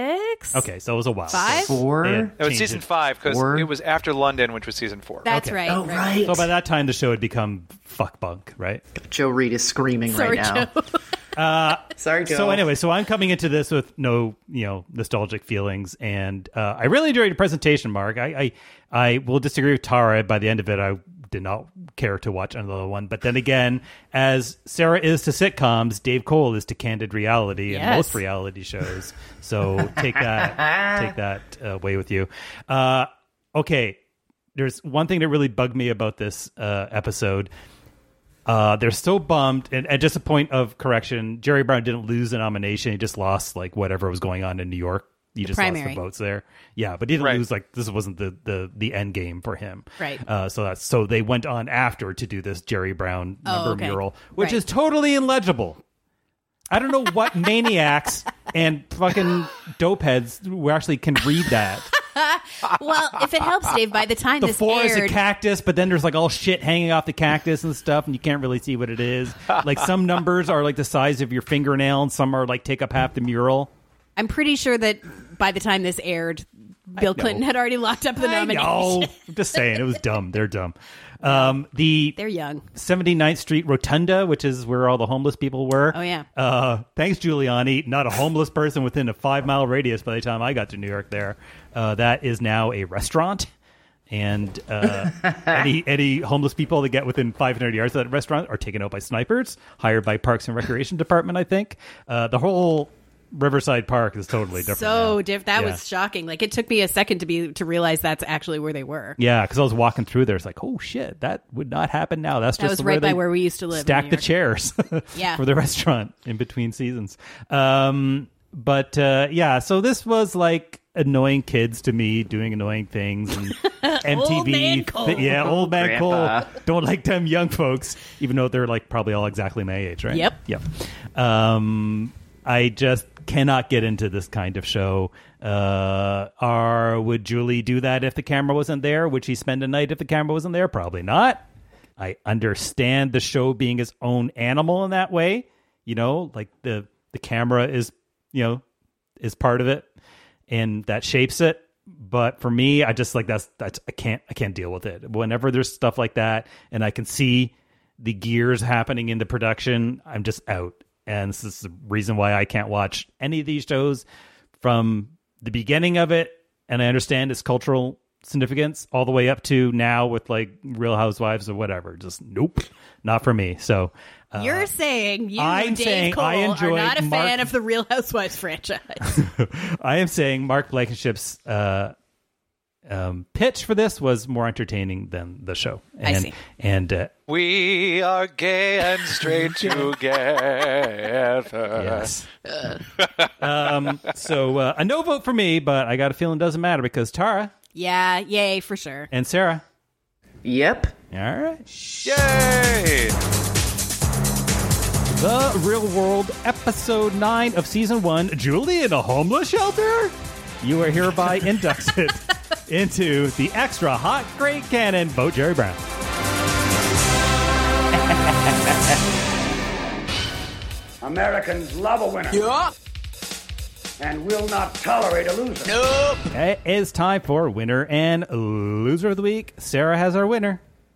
6? Okay, so it was a while. 5? 4? It was season 5 because it was after London, which was season 4. That's right. Oh, right. So by that time, the show had become fuck bunk, right? Joe Reed is screaming Sorry, right now. Joe. Sorry, Joe. So anyway, I'm coming into this with no, nostalgic feelings, and I really enjoyed your presentation, Mark. I will disagree with Tara. By the end of it, I did not care to watch another one. But then again, as Sarah is to sitcoms, Dave Cole is to candid reality and most reality shows. So take that away with you. Okay, there's one thing that really bugged me about this episode. They're so bummed, and just a point of correction, Jerry Brown didn't lose the nomination. He just lost whatever was going on in New York. He just lost the votes there. Yeah, but he didn't lose. This wasn't the end game for him. Right. So they went on after to do this Jerry Brown number mural, which is totally illegible. I don't know what maniacs and fucking dopeheads who actually can read that. Well, if it helps, Dave, by the time the this 4 is aired... a cactus, but then there's all shit hanging off the cactus and stuff, and you can't really see what it is. Some numbers are the size of your fingernail, and some are take up half the mural. I'm pretty sure that by the time this aired, Bill Clinton had already locked up the nomination. No, I'm just saying, it was dumb. They're dumb. They're young. 79th Street Rotunda, which is where all the homeless people were. Oh, yeah. Thanks, Giuliani. Not a homeless person within a 5-mile radius by the time I got to New York there. That is now a restaurant. And any homeless people that get within 500 yards of that restaurant are taken out by snipers, hired by Parks and Recreation Department, I think. The whole Riverside Park is totally different. So different. That was shocking. It took me a second to realize that's actually where they were. Yeah, because I was walking through there. It's oh shit, that would not happen now. That was right by where we used to live. Stack the chairs for the restaurant in between seasons. So this was annoying kids to me doing annoying things and MTV. Old man Cole. Old man Grandpa. Cole. Don't like them young folks, even though they're probably all exactly my age, right? Yep. I just cannot get into this kind of show. Would Julie do that if the camera wasn't there? Would she spend a night if the camera wasn't there? Probably not. I understand the show being its own animal in that way. The camera is part of it and that shapes it. But for me, I just that's I can't deal with it. Whenever there's stuff like that and I can see the gears happening in the production, I'm just out. And this is the reason why I can't watch any of these shows from the beginning of it. And I understand its cultural significance all the way up to now with Real Housewives or whatever. Just nope, not for me. So you're saying Dave Cole are not a fan of the Real Housewives franchise. I am saying Mark Blankenship's pitch for this was more entertaining than the show. I see. And we are gay and straight together. Yes. So a no vote for me, but I got a feeling it doesn't matter because Tara. Yeah, yay for sure. And Sarah. Yep. All right. Yay! The Real World, episode 9 of season 1. Julie in a homeless shelter? You are hereby inducted into the extra hot great canon. Vote Jerry Brown. Americans love a winner. Yeah. And will not tolerate a loser. Nope. It is time for winner and loser of the week. Sarah has our winner.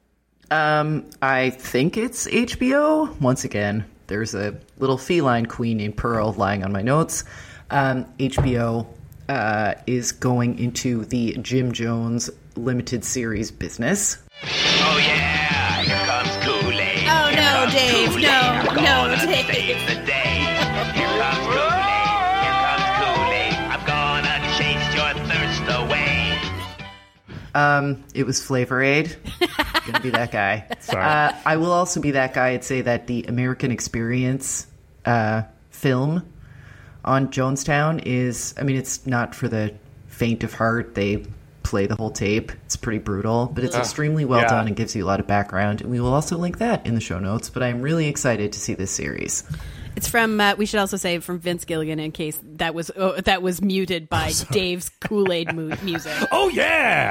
I think it's HBO. Once again, there's a little feline queen named Pearl lying on my notes. HBO is going into the Jim Jones limited series business. Oh yeah, here comes Kool-Aid. Oh no, Dave, no, Dave. Save the day. Here comes Kool-Aid. Here comes Kool-Aid. I'm gonna chase your thirst away. It was Flavor Aid. Gonna be that guy. Sorry. I will also be that guy. I'd say that the American Experience film on Jonestown is, it's not for the faint of heart. They play the whole tape. It's pretty brutal, but it's extremely well done and gives you a lot of background. And we will also link that in the show notes, but I'm really excited to see this series. It's from, we should also say, from Vince Gilligan, in case that was muted by Dave's Kool-Aid music. Oh, yeah!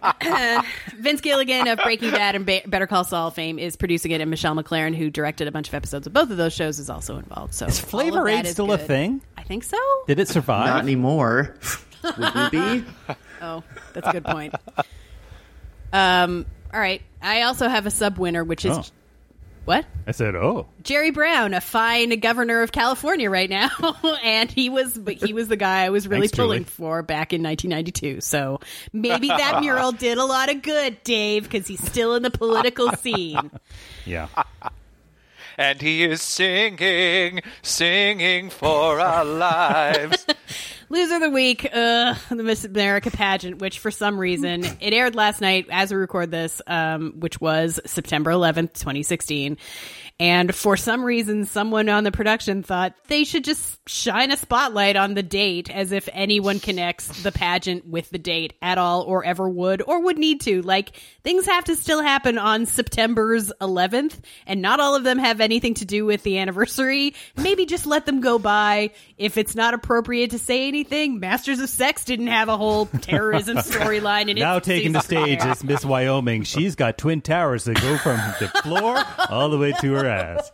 Vince Gilligan of Breaking Bad and Better Call Saul fame is producing it, and Michelle MacLaren, who directed a bunch of episodes of both of those shows, is also involved. So is Flavor Aid still a thing? I think so. Did it survive? Not anymore. Would we be? Oh, that's a good point. All right. I also have a sub-winner, which is... What? I said, oh. Jerry Brown, a fine governor of California right now. And he was the guy I was really pulling for back in 1992. So maybe that mural did a lot of good, Dave, because he's still in the political scene. Yeah. And he is singing for our lives. Loser of the Week, the Miss America pageant, which for some reason, it aired last night as we record this, which was September 11th, 2016. And for some reason, someone on the production thought they should just shine a spotlight on the date, as if anyone connects the pageant with the date at all, or ever would, or would need to. Like, things have to still happen on September's 11th, and not all of them have anything to do with the anniversary. Maybe just let them go by. If it's not appropriate to say anything, Masters of Sex didn't have a whole terrorism storyline in it. Now taking the stage is Miss Wyoming. She's got twin towers that go from the floor all the way to her ass.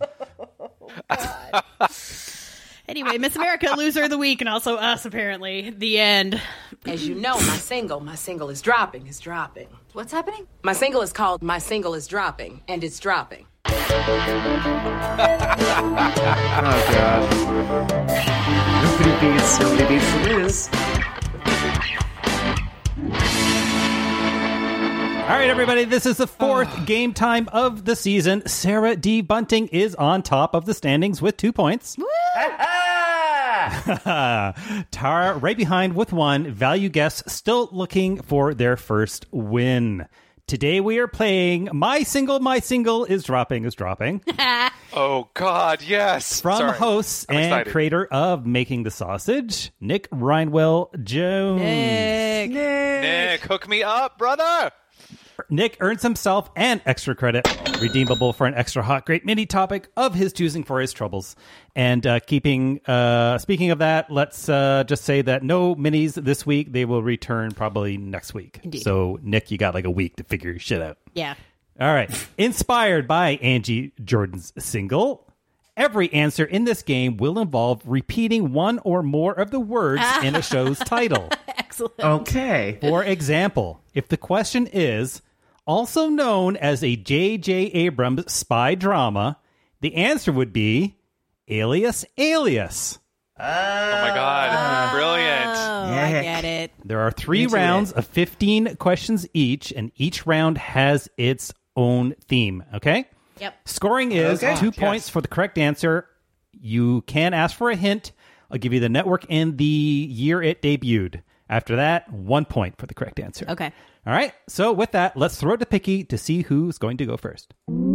Anyway, Miss America, Loser of the Week, and also us, apparently. The end. As you know, my single is dropping. What's happening? My single is called My Single is Dropping, and it's dropping. Oh, God. Nobody beats Liz. All right, everybody, this is the fourth game time of the season. Sarah D. Bunting is on top of the standings with 2 points. Tara right behind with 1. Value guests still looking for their first win. Today we are playing My Single is Dropping. Oh, God, yes. From hosts and creator of Making the Sausage, Nick Rhinewell Jones. Nick, hook me up, brother. Nick earns himself an extra credit, redeemable for an extra hot, great mini topic of his choosing for his troubles. And speaking of that, let's just say that no minis this week. They will return probably next week. Indeed. So, Nick, you got like a week to figure your shit out. Yeah. All right. Inspired by Angie Jordan's single, every answer in this game will involve repeating one or more of the words in a show's title. Excellent. Okay. For example, if the question is also known as a J.J. Abrams spy drama, the answer would be Alias. Oh my God. Brilliant. Oh, I get it. There are 3 rounds of 15 questions each, and each round has its own theme. Okay? Yep. Scoring is 2 points for the correct answer. You can ask for a hint. I'll give you the network and the year it debuted. After that, 1 point for the correct answer. Okay. All right. So with that, let's throw it to Picky to see who's going to go first.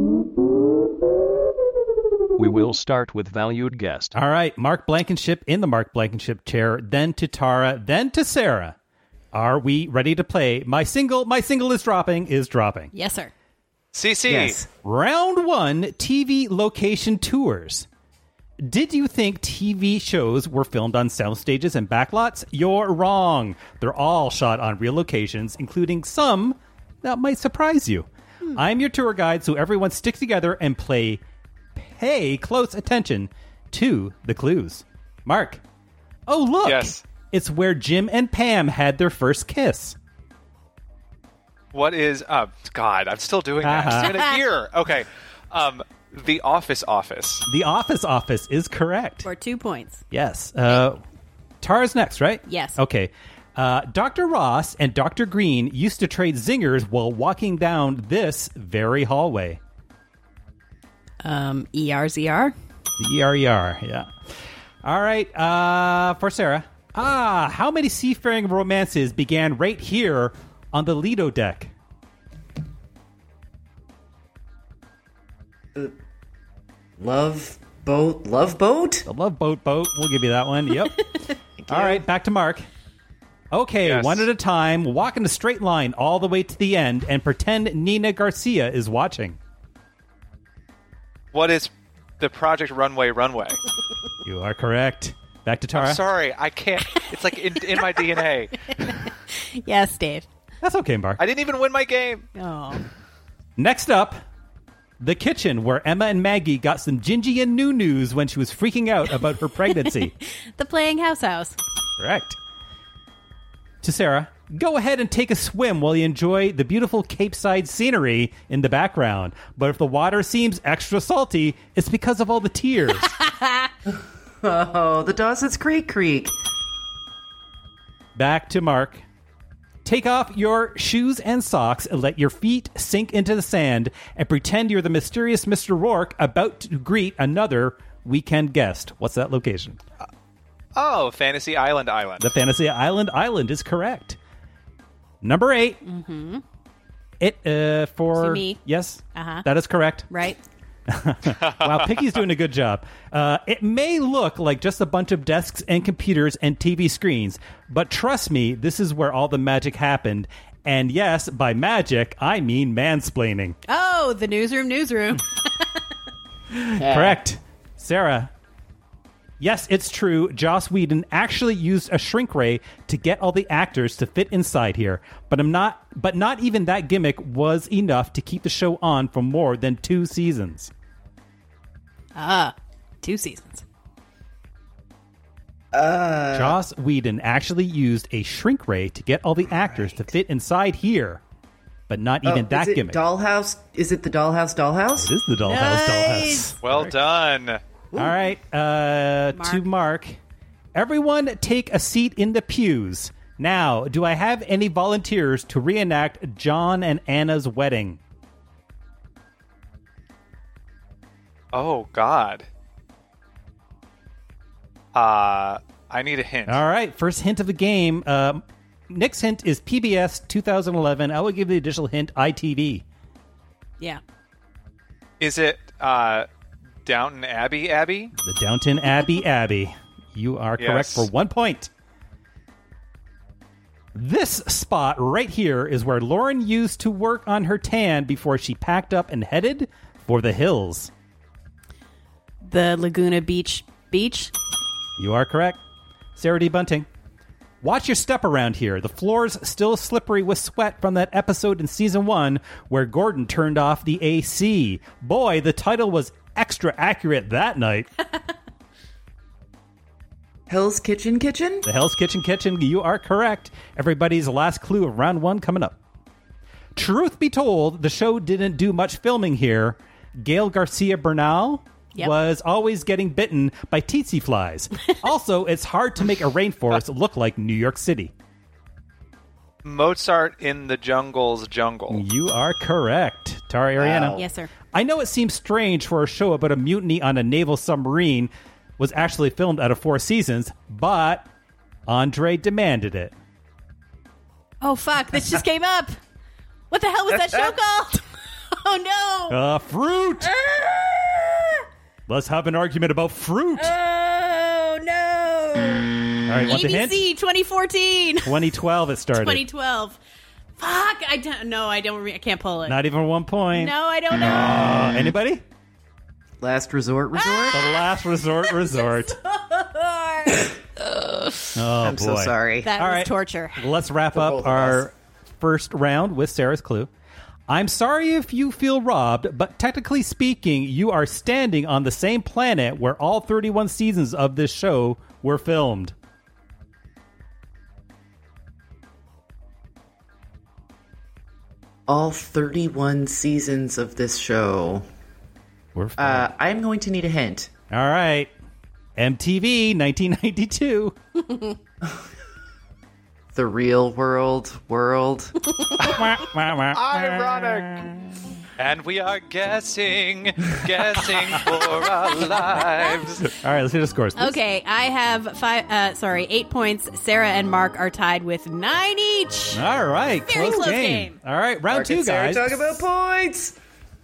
We will start with valued guest. All right. Mark Blankenship in the Mark Blankenship chair, then to Tara, then to Sarah. Are we ready to play? My single is dropping. Yes, sir. CC. Yes. Round 1, TV location tours. Did you think TV shows were filmed on sound stages and backlots? You're wrong. They're all shot on real locations, including some that might surprise you. I'm your tour guide, so everyone stick together and pay close attention to the clues. Mark. Oh, look. Yes. It's where Jim and Pam had their first kiss. What is... God, I'm still doing that. It's been a year. Okay. The Office. The Office is correct. For 2 points. Yes. Tara's next, right? Yes. Okay. Dr. Ross and Dr. Green used to trade zingers while walking down this very hallway. ERZR? The ERER, yeah. All right, for Sarah. How many seafaring romances began right here on the Lido deck? Love boat? The Love Boat boat. We'll give you that one. Yep. All right, back to Mark. Okay, Yes. one at a time. Walk in a straight line all the way to the end and pretend Nina Garcia is watching. What is the Project Runway? You are correct. Back to Tara. I'm sorry, I can't. It's like in my DNA. Yes, Dave. That's okay, Bar. I didn't even win my game. Oh. Next up, the kitchen, where Emma and Maggie got some gingy and new news when she was freaking out about her pregnancy. The playing house. Correct. To Sarah, go ahead and take a swim while you enjoy the beautiful Cape Side scenery in the background. But if the water seems extra salty, it's because of all the tears. Oh, the Dawson's Creek. Back to Mark. Take off your shoes and socks and let your feet sink into the sand and pretend you're the mysterious Mr. Rourke about to greet another weekend guest. What's that location? Oh, Fantasy Island. The Fantasy Island is correct. Number 8. Mm-hmm. For me. Yes, Uh-huh. that is correct. Right. Wow, Picky's doing a good job. It may look like just a bunch of desks and computers and TV screens, but trust me, this is where all the magic happened. And yes, by magic, I mean mansplaining. Oh, the newsroom. Correct. Sarah. Yes, it's true. Joss Whedon actually used a shrink ray to get all the actors to fit inside here, but not even that gimmick was enough to keep the show on for more than 2 seasons. 2 seasons. Joss Whedon actually used a shrink ray to get all the actors to fit inside here, but not even that gimmick. Dollhouse? Is it the Dollhouse? It is the Dollhouse. Well done. All right, to Mark. Everyone take a seat in the pews. Now, do I have any volunteers to reenact John and Anna's wedding? Oh, God. I need a hint. All right, first hint of the game. Nick's hint is PBS 2011. I will give the additional hint, ITV. Yeah. Is it Downton Abbey? The Downton Abbey. You are correct for 1 point. This spot right here is where Lauren used to work on her tan before she packed up and headed for the hills. The Laguna Beach. You are correct. Sarah D. Bunting. Watch your step around here. The floor's still slippery with sweat from that episode in season 1 where Gordon turned off the AC. Boy, the title was extra accurate that night. Hell's Kitchen? The Hell's Kitchen. You are correct. Everybody's last clue of round 1 coming up. Truth be told, the show didn't do much filming here. Gail Garcia Bernal was always getting bitten by tsetse flies. Also, it's hard to make a rainforest look like New York City. Mozart in the Jungle's Jungle. You are correct. Tara Ariana. Wow. Yes, sir. I know it seems strange for a show about a mutiny on a naval submarine was actually filmed out of 4 seasons, but Andre demanded it. Oh, fuck. This just came up. What the hell was that show called? Oh, no. Fruit. Let's have an argument about fruit. Oh, no. All right, want the hint? ABC 2014. 2012 it started. 2012. Fuck. I can't pull it. Not even 1 point. No, I don't know. Anybody? Last Resort? The Last Resort. Oh, I'm boy. so sorry. That All was right. torture. Let's wrap up our first round with Sarah's clue. I'm sorry if you feel robbed, but technically speaking, you are standing on the same planet where all 31 seasons of this show were filmed. All 31 seasons of this show. I'm going to need a hint. All right. MTV, 1992. The Real World. Ironic. And we are guessing for our lives. All right, let's hear the scores, please. Okay, I have 8 points. Sarah and Mark are tied with 9 each. All right, Very close game. All right, round Mark 2, and Sarah guys. talk about points.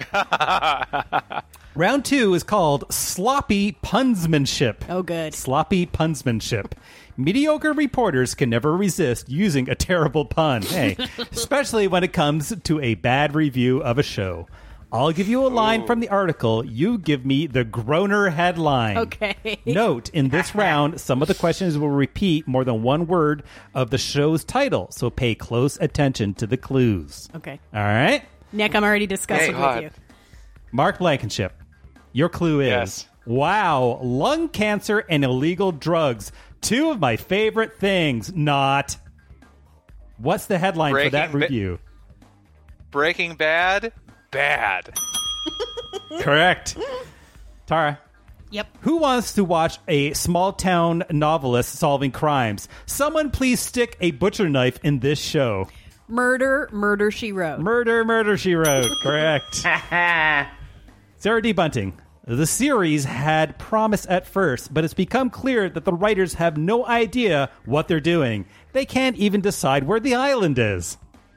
Round 2 is called Sloppy Punsmanship. Oh, good. Sloppy Punsmanship. Mediocre reporters can never resist using a terrible pun. Hey, especially when it comes to a bad review of a show. I'll give you a line from the article. You give me the Groner headline. Okay. Note, in this round, some of the questions will repeat more than one word of the show's title, so pay close attention to the clues. Okay. All right? Nick, I'm already discussing with you. Mark Blankenship, your clue is, wow, lung cancer and illegal drugs. Two of my favorite things. Not. What's the headline for that review? Breaking Bad, bad. Correct. Tara. Yep. Who wants to watch a small-town novelist solving crimes? Someone please stick a butcher knife in this show. Murder, She Wrote. Murder, She Wrote. Correct. Sarah D. Bunting. The series had promise at first, but it's become clear that the writers have no idea what they're doing. They can't even decide where the island is.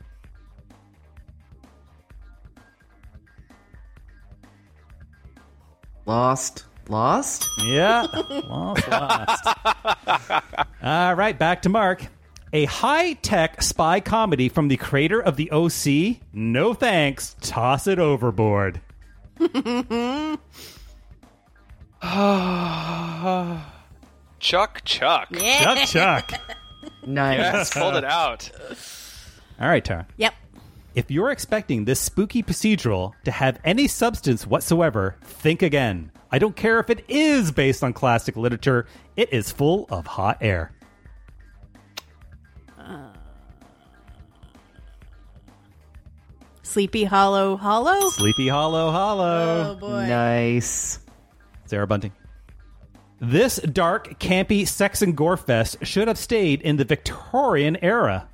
Lost? Yeah. Lost. All right, back to Mark. A high-tech spy comedy from the creator of the OC? No thanks. Toss it overboard. Chuck. Yeah. Chuck. Nice. Yes, hold it out. All right, Tara. Yep. If you're expecting this spooky procedural to have any substance whatsoever, think again. I don't care if it is based on classic literature. It is full of hot air. Sleepy Hollow. Sleepy Hollow. Oh, boy. Nice. Sarah Bunting. This dark, campy sex and gore fest should have stayed in the Victorian era.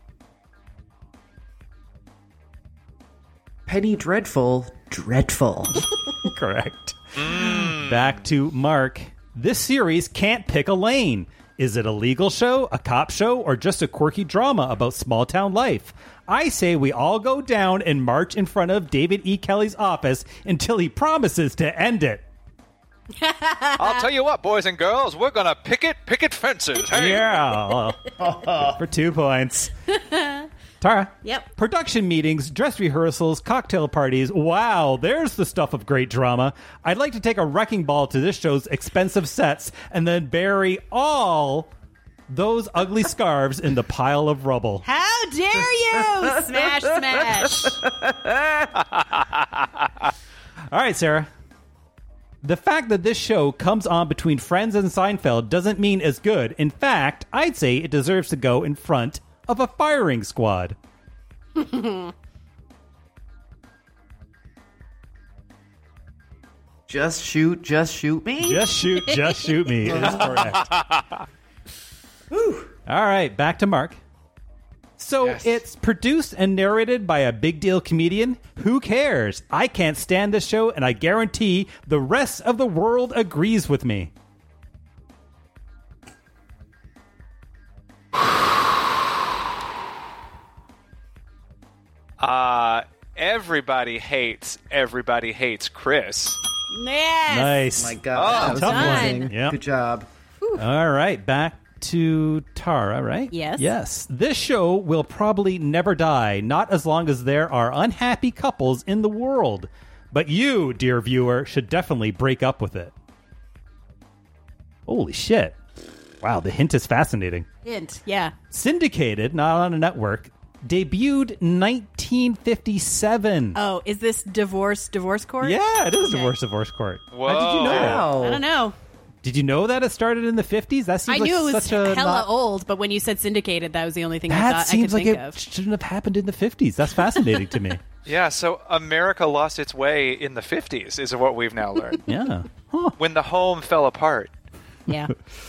Penny Dreadful. Correct. Back to Mark. This series can't pick a lane. Is it a legal show, a cop show, or just a quirky drama about small-town life? I say we all go down and march in front of David E. Kelly's office until he promises to end it. I'll tell you what, boys and girls, we're going to picket fences. Hey. Yeah. For 2 points. Tara. Yep. Production meetings, dress rehearsals, cocktail parties. Wow, there's the stuff of great drama. I'd like to take a wrecking ball to this show's expensive sets and then bury all those ugly scarves in the pile of rubble. How dare you! Smash. All right, Sarah. The fact that this show comes on between Friends and Seinfeld doesn't mean it's good. In fact, I'd say it deserves to go in front of a firing squad. Just shoot me? Just shoot me is correct. All right, back to Mark. So It's produced and narrated by a big deal comedian? Who cares? I can't stand this show, and I guarantee the rest of the world agrees with me. Everybody hates Chris. Yes. Nice. My God. Tough one. Yep. Good job. All right, back to Tara, right? Yes. This show will probably never die, not as long as there are unhappy couples in the world. But you, dear viewer, should definitely break up with it. Holy shit. Wow, the hint is fascinating. Hint, yeah. Syndicated, not on a network, debuted 1957. Oh, is this Divorce Court? Yeah, it is Divorce Court. Whoa. How did you know that? I don't know. Did you know that it started in the 50s? That seems I knew it was such a hella old, but when you said syndicated, that was the only thing that I thought seems I like could it think of. shouldn't have happened in the 50s. That's fascinating to me. Yeah, so America lost its way in the 50s, is what we've now learned. Yeah. When the home fell apart. Yeah.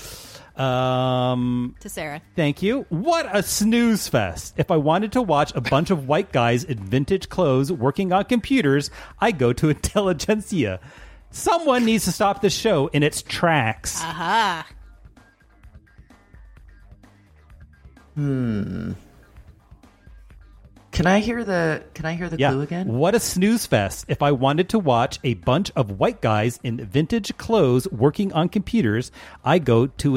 To Sarah. Thank you. What a snooze fest. If I wanted to watch a bunch of white guys in vintage clothes working on computers, I go to Intelligentsia. Someone needs to stop this show in its tracks. Aha. Can I hear the clue again? What a snooze fest. If I wanted to watch a bunch of white guys in vintage clothes working on computers, I go to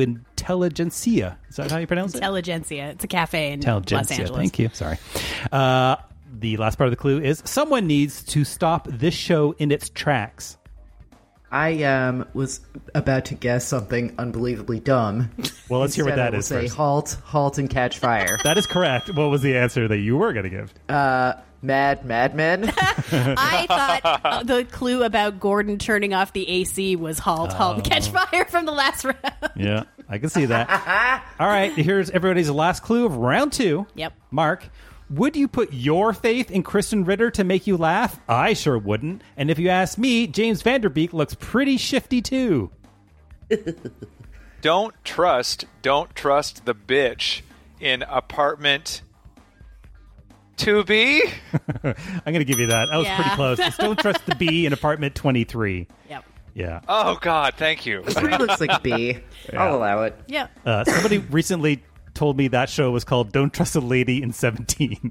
Intelligentsia. Is that how you pronounce it? Intelligentsia. It's a cafe in Los Intelligentsia. Angeles. Thank you. Sorry. The last part of the clue is someone needs to stop this show in its tracks. I was about to guess something unbelievably dumb. Well, let's hear what that I will is say first. halt and catch fire. That is correct. What was the answer that you were going to give? Mad Men. I thought the clue about Gordon turning off the AC was halt and catch fire from the last round. Yeah, I can see that. All right, here's everybody's last clue of round 2. Yep. Mark, would you put your faith in Kristen Ritter to make you laugh? I sure wouldn't. And if you ask me, James Vanderbeek looks pretty shifty too. Don't trust the bitch in apartment 2B. I'm going to give you that. That was pretty close. Just don't trust the B in apartment 23. Yep. Yeah. Oh, God, thank you. 3 looks like a B. I'll allow it. Yeah. Somebody recently told me that show was called Don't Trust a Lady in 17.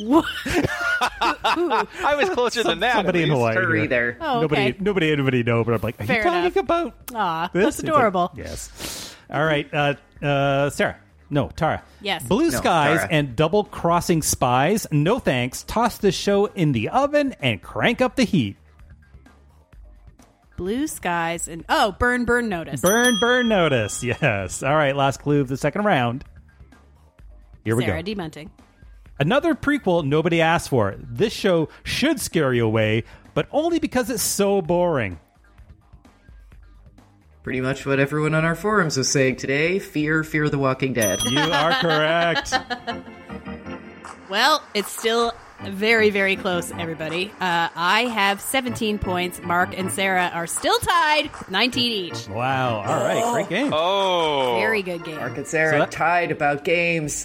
I was closer than that. Somebody in Hawaii. Her either. Oh, okay. Nobody know, but I'm like, are Fair you talking enough. about Aw, this? that's adorable. It's like, yes. All right. Sarah. No, Tara. Yes. Blue No, Skies Tara. and Double Crossing Spies. No thanks. Toss this show in the oven and crank up the heat. Blue Skies and Burn Notice. Burn Notice. Yes. All right. Last clue of the second round. Here we Sarah go. D. Bunting. Another prequel nobody asked for. This show should scare you away, but only because it's so boring. Pretty much what everyone on our forums was saying today. Fear the Walking Dead. You are correct. Well, it's still very, very close, everybody. I have 17 points. Mark and Sarah are still tied, 19 each. Wow. All right. Great game. Oh. Very good game. Mark and Sarah tied about games.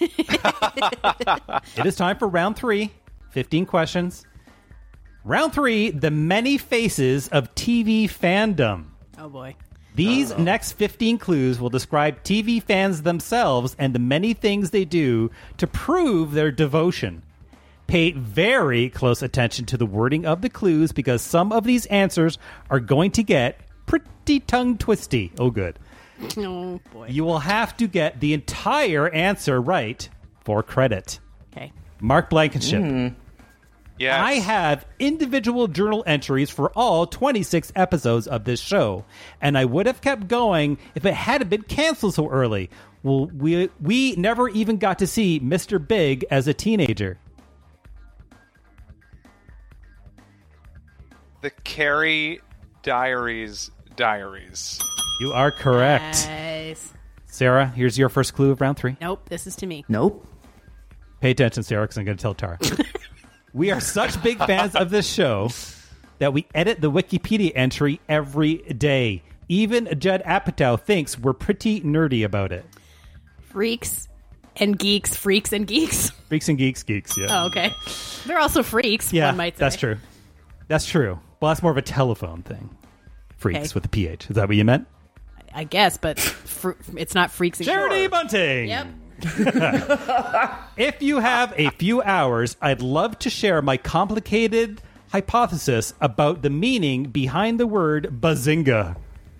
It is time for round 3. 15 questions. Round 3, the many faces of TV fandom. Oh, boy. These next 15 clues will describe TV fans themselves and the many things they do to prove their devotion. Pay very close attention to the wording of the clues because some of these answers are going to get pretty tongue-twisty. Oh, good. Oh, boy. You will have to get the entire answer right for credit. Okay. Mark Blankenship. Yes. I have individual journal entries for all 26 episodes of this show, and I would have kept going if it hadn't been canceled so early. Well, we never even got to see Mr. Big as a teenager. The Carrie Diaries. You are correct. Nice. Sarah, here's your first clue of round 3. Nope, this is to me. Nope. Pay attention, Sarah, because I'm going to tell Tara. We are such big fans of this show that we edit the Wikipedia entry every day. Even Judd Apatow thinks we're pretty nerdy about it. Freaks and geeks. Freaks and geeks. Freaks and geeks, yeah. Oh, okay. They're also freaks, Yeah, one might say. that's true. That's true. Well, that's more of a telephone thing. Freaks Okay. with a PH. Is that what you meant? I guess, but it's not freaks and Charity geeks. Bunting! Yep. If you have a few hours, I'd love to share my complicated hypothesis about the meaning behind the word bazinga.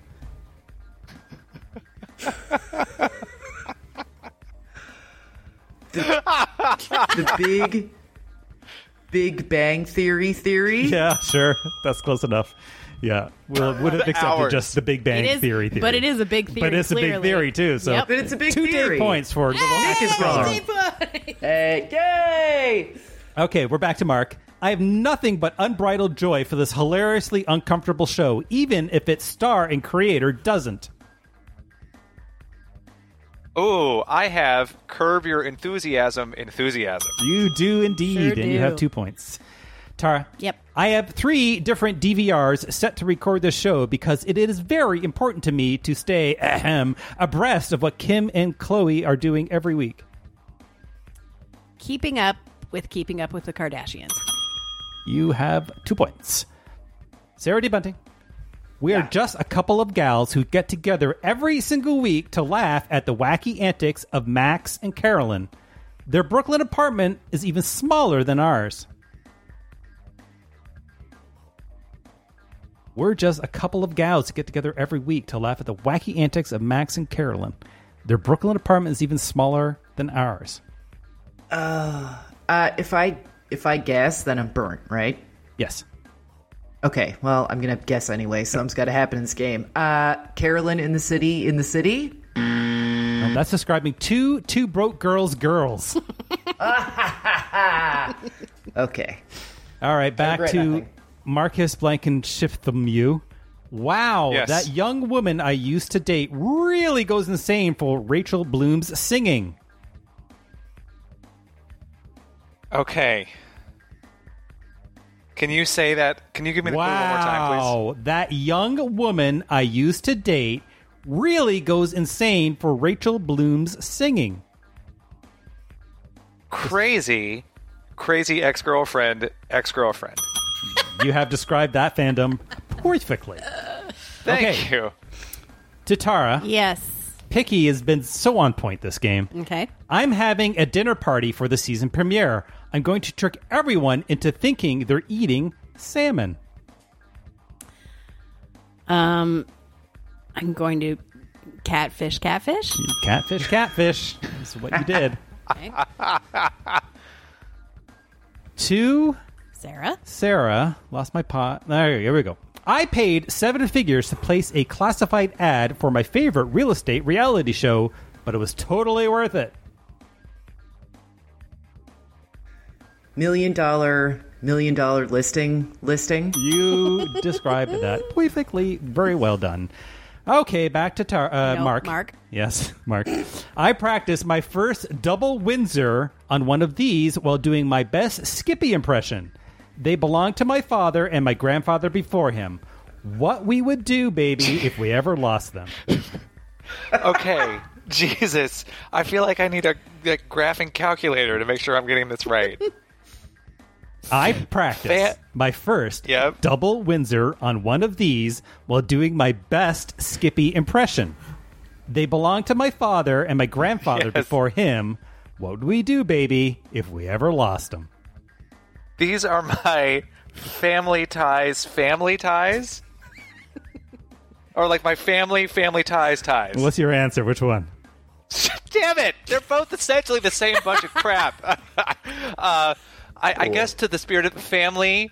The Big Bang Theory? Yeah, sure. That's close enough. Yeah. Well, would have accepted Hours. just the Big Bang Theory. But it is a big theory. But it's a big clearly. theory, too. So Yep. But it's a big 2 theory. day points for Nick is wrong. Hey, yay! Okay, we're back to Mark. I have nothing but unbridled joy for this hilariously uncomfortable show, even if its star and creator doesn't. Oh, I have Curb Your Enthusiasm. You do indeed, Sure and you do. have 2 points. Tara? Yep. I have 3 different DVRs set to record this show because it is very important to me to stay abreast of what Kim and Chloe are doing every week. Keeping up with the Kardashians. You have 2 points. Sarah D. Bunting. We are just a couple of gals who get together every single week to laugh at the wacky antics of Max and Carolyn. Their Brooklyn apartment is even smaller than ours. We're just a couple of gals who get together every week to laugh at the wacky antics of Max and Carolyn. Their Brooklyn apartment is even smaller than ours. If I if I guess, then I'm burnt, right? Yes. Okay, well, I'm going to guess anyway. Something's got to happen in this game. Carolyn in the city? No, that's describing two broke girls. Okay. All right, back to nothing. Marcus Blankenship-Themu. Wow, Yes. that young woman I used to date really goes insane for Rachel Bloom's singing. Okay. Can you say that? Can you give me the clue one more time, please? Wow, that young woman I used to date really goes insane for Rachel Bloom's singing. Crazy ex-girlfriend. You have described that fandom perfectly. Thank you. To Tara. Yes. Picky has been so on point this game. Okay. I'm having a dinner party for the season premiere. I'm going to trick everyone into thinking they're eating salmon. I'm going to catfish. Catfish. That's what you did. Okay. To Sarah. Lost my pot. Here we go. I paid 7 figures to place a classified ad for my favorite real estate reality show, but it was totally worth it. $1 million listing. You described that perfectly. Very well done. Okay, back to Mark. Yes, Mark. I practiced my first double Windsor on one of these while doing my best Skippy impression. They belonged to my father and my grandfather before him. What we would do, baby, if we ever lost them. Okay. Jesus. I feel like I need a graphing calculator to make sure I'm getting this right. I practiced my first double Windsor on one of these while doing my best Skippy impression. They belonged to my father and my grandfather before him. What would we do, baby, if we ever lost them? These are my family ties. Or like my family ties. What's your answer? Which one? Damn it! They're both essentially the same bunch of crap. I guess to the spirit of family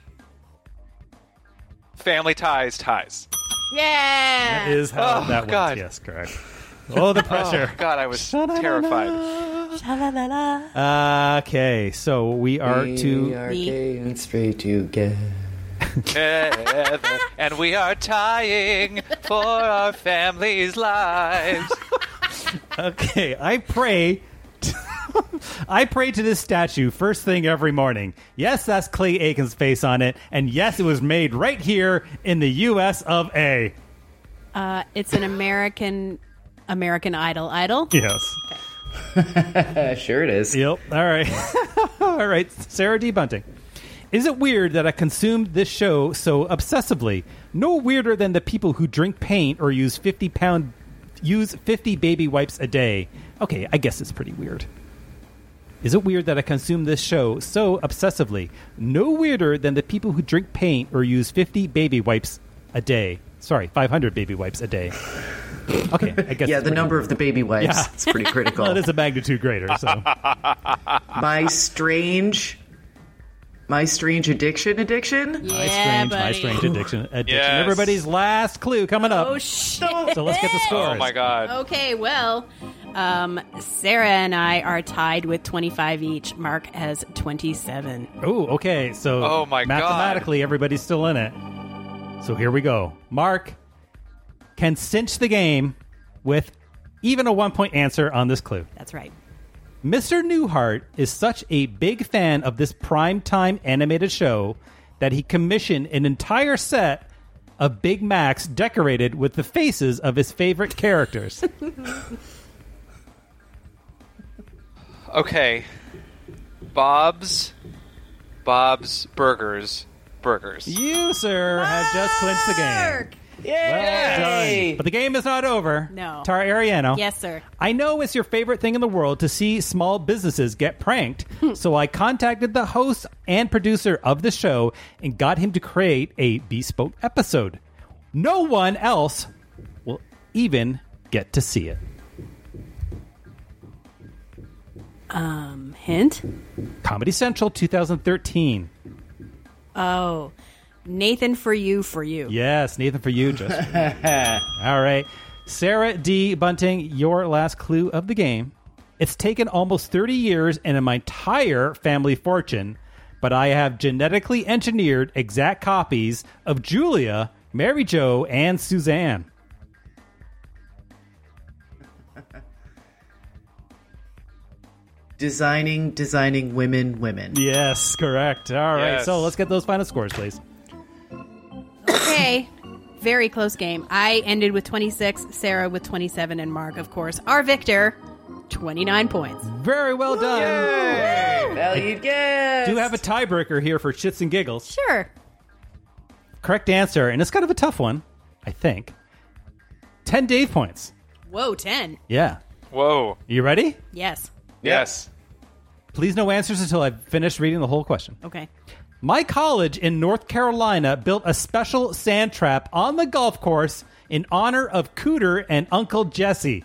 ties. Yeah! That is how that God. went. Yes, correct. Oh, the pressure. Oh, God, I was terrified. Okay, so we are going straight together. And we are tying for our family's lives. Okay, I pray to this statue first thing every morning. Yes, that's Clay Aiken's face on it, and yes, it was made right here in the U.S. of A. It's an American Idol. Yes. Okay. Sure it is. Yep. All right. All right, Sarah D. Bunting. Is it weird that I consumed this show so obsessively? No weirder than the people who drink paint or use 50 baby wipes a day. Okay, I guess it's pretty weird. Is it weird that I consume this show so obsessively? No weirder than the people who drink paint or use 50 baby wipes a day. Sorry, 500 baby wipes a day. Okay, I guess. Yeah, the number of the baby wipes. It's pretty critical. Well, it is a magnitude greater. So, my strange addiction. Yeah, my strange addiction. Yes. Everybody's last clue coming up. Oh shit! So let's get the scores. Oh my God. Okay, well, Sarah and I are tied with 25 each. Mark has 27. Oh, okay. So, oh my God. Mathematically, everybody's still in it. So here we go. Mark can cinch the game with even a 1-point answer on this clue. That's right. Mr. Newhart is such a big fan of this primetime animated show that he commissioned an entire set of Big Macs decorated with the faces of his favorite characters. Okay. Bob's Burgers. You, sir, have just clinched the game. Well done. But the game is not over. No. Tara Ariano. Yes, sir. I know it's your favorite thing in the world to see small businesses get pranked, so I contacted the host and producer of the show and got him to create a bespoke episode. No one else will even get to see it. Hint? Comedy Central 2013. Oh, Nathan for you. Yes, Nathan for you, Justin. All right. Sarah D. Bunting, your last clue of the game. It's taken almost 30 years and my entire family fortune, but I have genetically engineered exact copies of Julia, Mary Jo, and Suzanne. Designing women. Yes, correct. All right, Yes. so let's get those final scores, please. Okay. Very close game. I ended with 26, Sarah with 27, and Mark, of course, our victor, 29 points. Very well done. Valued guess. Do have a tiebreaker here for shits and giggles. Sure. Correct answer, and it's kind of a tough one, I think. 10 Dave points. Whoa, 10. Yeah. Whoa. You ready? Yes. Yes. Please no answers until I've finished reading the whole question. Okay. My college in North Carolina built a special sand trap on the golf course in honor of Cooter and Uncle Jesse.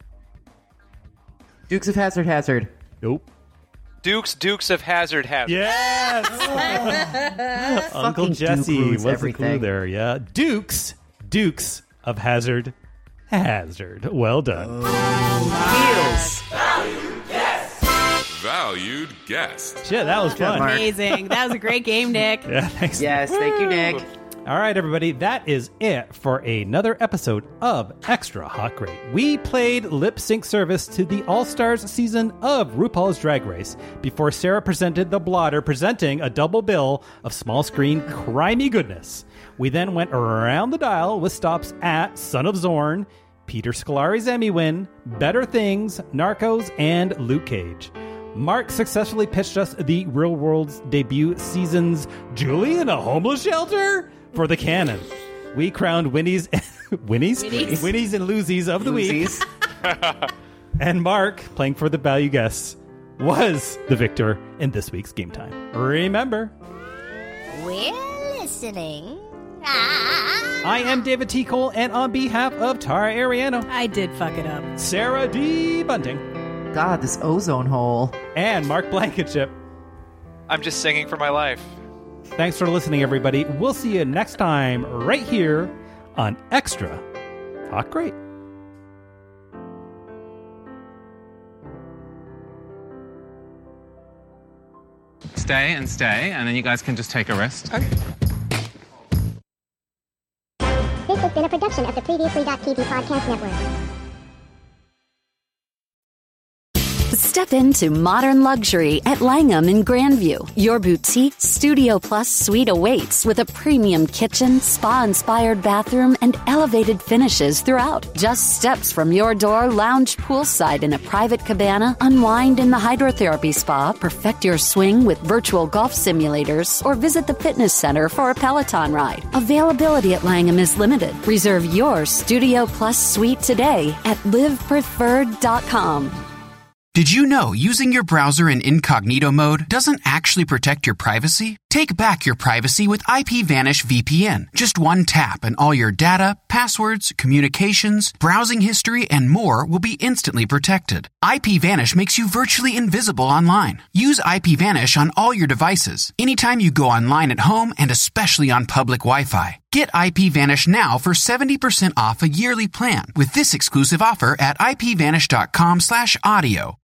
Dukes of Hazzard. Nope. Dukes of Hazzard. Yes! Uncle Fucking Jesse Duke ruins was the clue everything. there, yeah. Dukes of Hazzard. Well done. Valued guest. Shit, that was fun. Amazing. That was a great game, Nick. Yeah, thanks. Yes, thank you, Nick. All right, everybody, that is it for another episode of Extra Hot Great. We played lip sync service to the All-Stars season of RuPaul's Drag Race before Sarah presented The Blotter, presenting a double bill of small screen crimey goodness. We then went around the dial with stops at Son of Zorn, Peter Scolari's Emmy win, Better Things, Narcos, and Luke Cage. Mark successfully pitched us the Real World's debut season's Julie in a Homeless Shelter for the canon. We crowned Winnie's and Lucy's of the week. And Mark, playing for the value guests, was the victor in this week's Game Time. Remember, We're listening. I am David T. Cole, and on behalf of Tara Ariano, I did fuck it up. Sarah D. Bunting, God, this ozone hole. and Mark Blankenship. I'm just singing for my life. Thanks for listening, everybody. We'll see you next time right here on Extra Hot Great. Stay, and then you guys can just take a rest. This has been a production of the Previously.tv podcast network. Step into modern luxury at Langham in Grandview. Your boutique Studio Plus suite awaits with a premium kitchen, spa-inspired bathroom, and elevated finishes throughout. Just steps from your door, lounge poolside in a private cabana, unwind in the hydrotherapy spa, perfect your swing with virtual golf simulators, or visit the fitness center for a Peloton ride. Availability at Langham is limited. Reserve your Studio Plus suite today at livepreferred.com. Did you know using your browser in incognito mode doesn't actually protect your privacy? Take back your privacy with IPVanish VPN. Just one tap and all your data, passwords, communications, browsing history, and more will be instantly protected. IPVanish makes you virtually invisible online. Use IPVanish on all your devices, anytime you go online at home, and especially on public Wi-Fi. Get IPVanish now for 70% off a yearly plan with this exclusive offer at IPVanish.com/audio.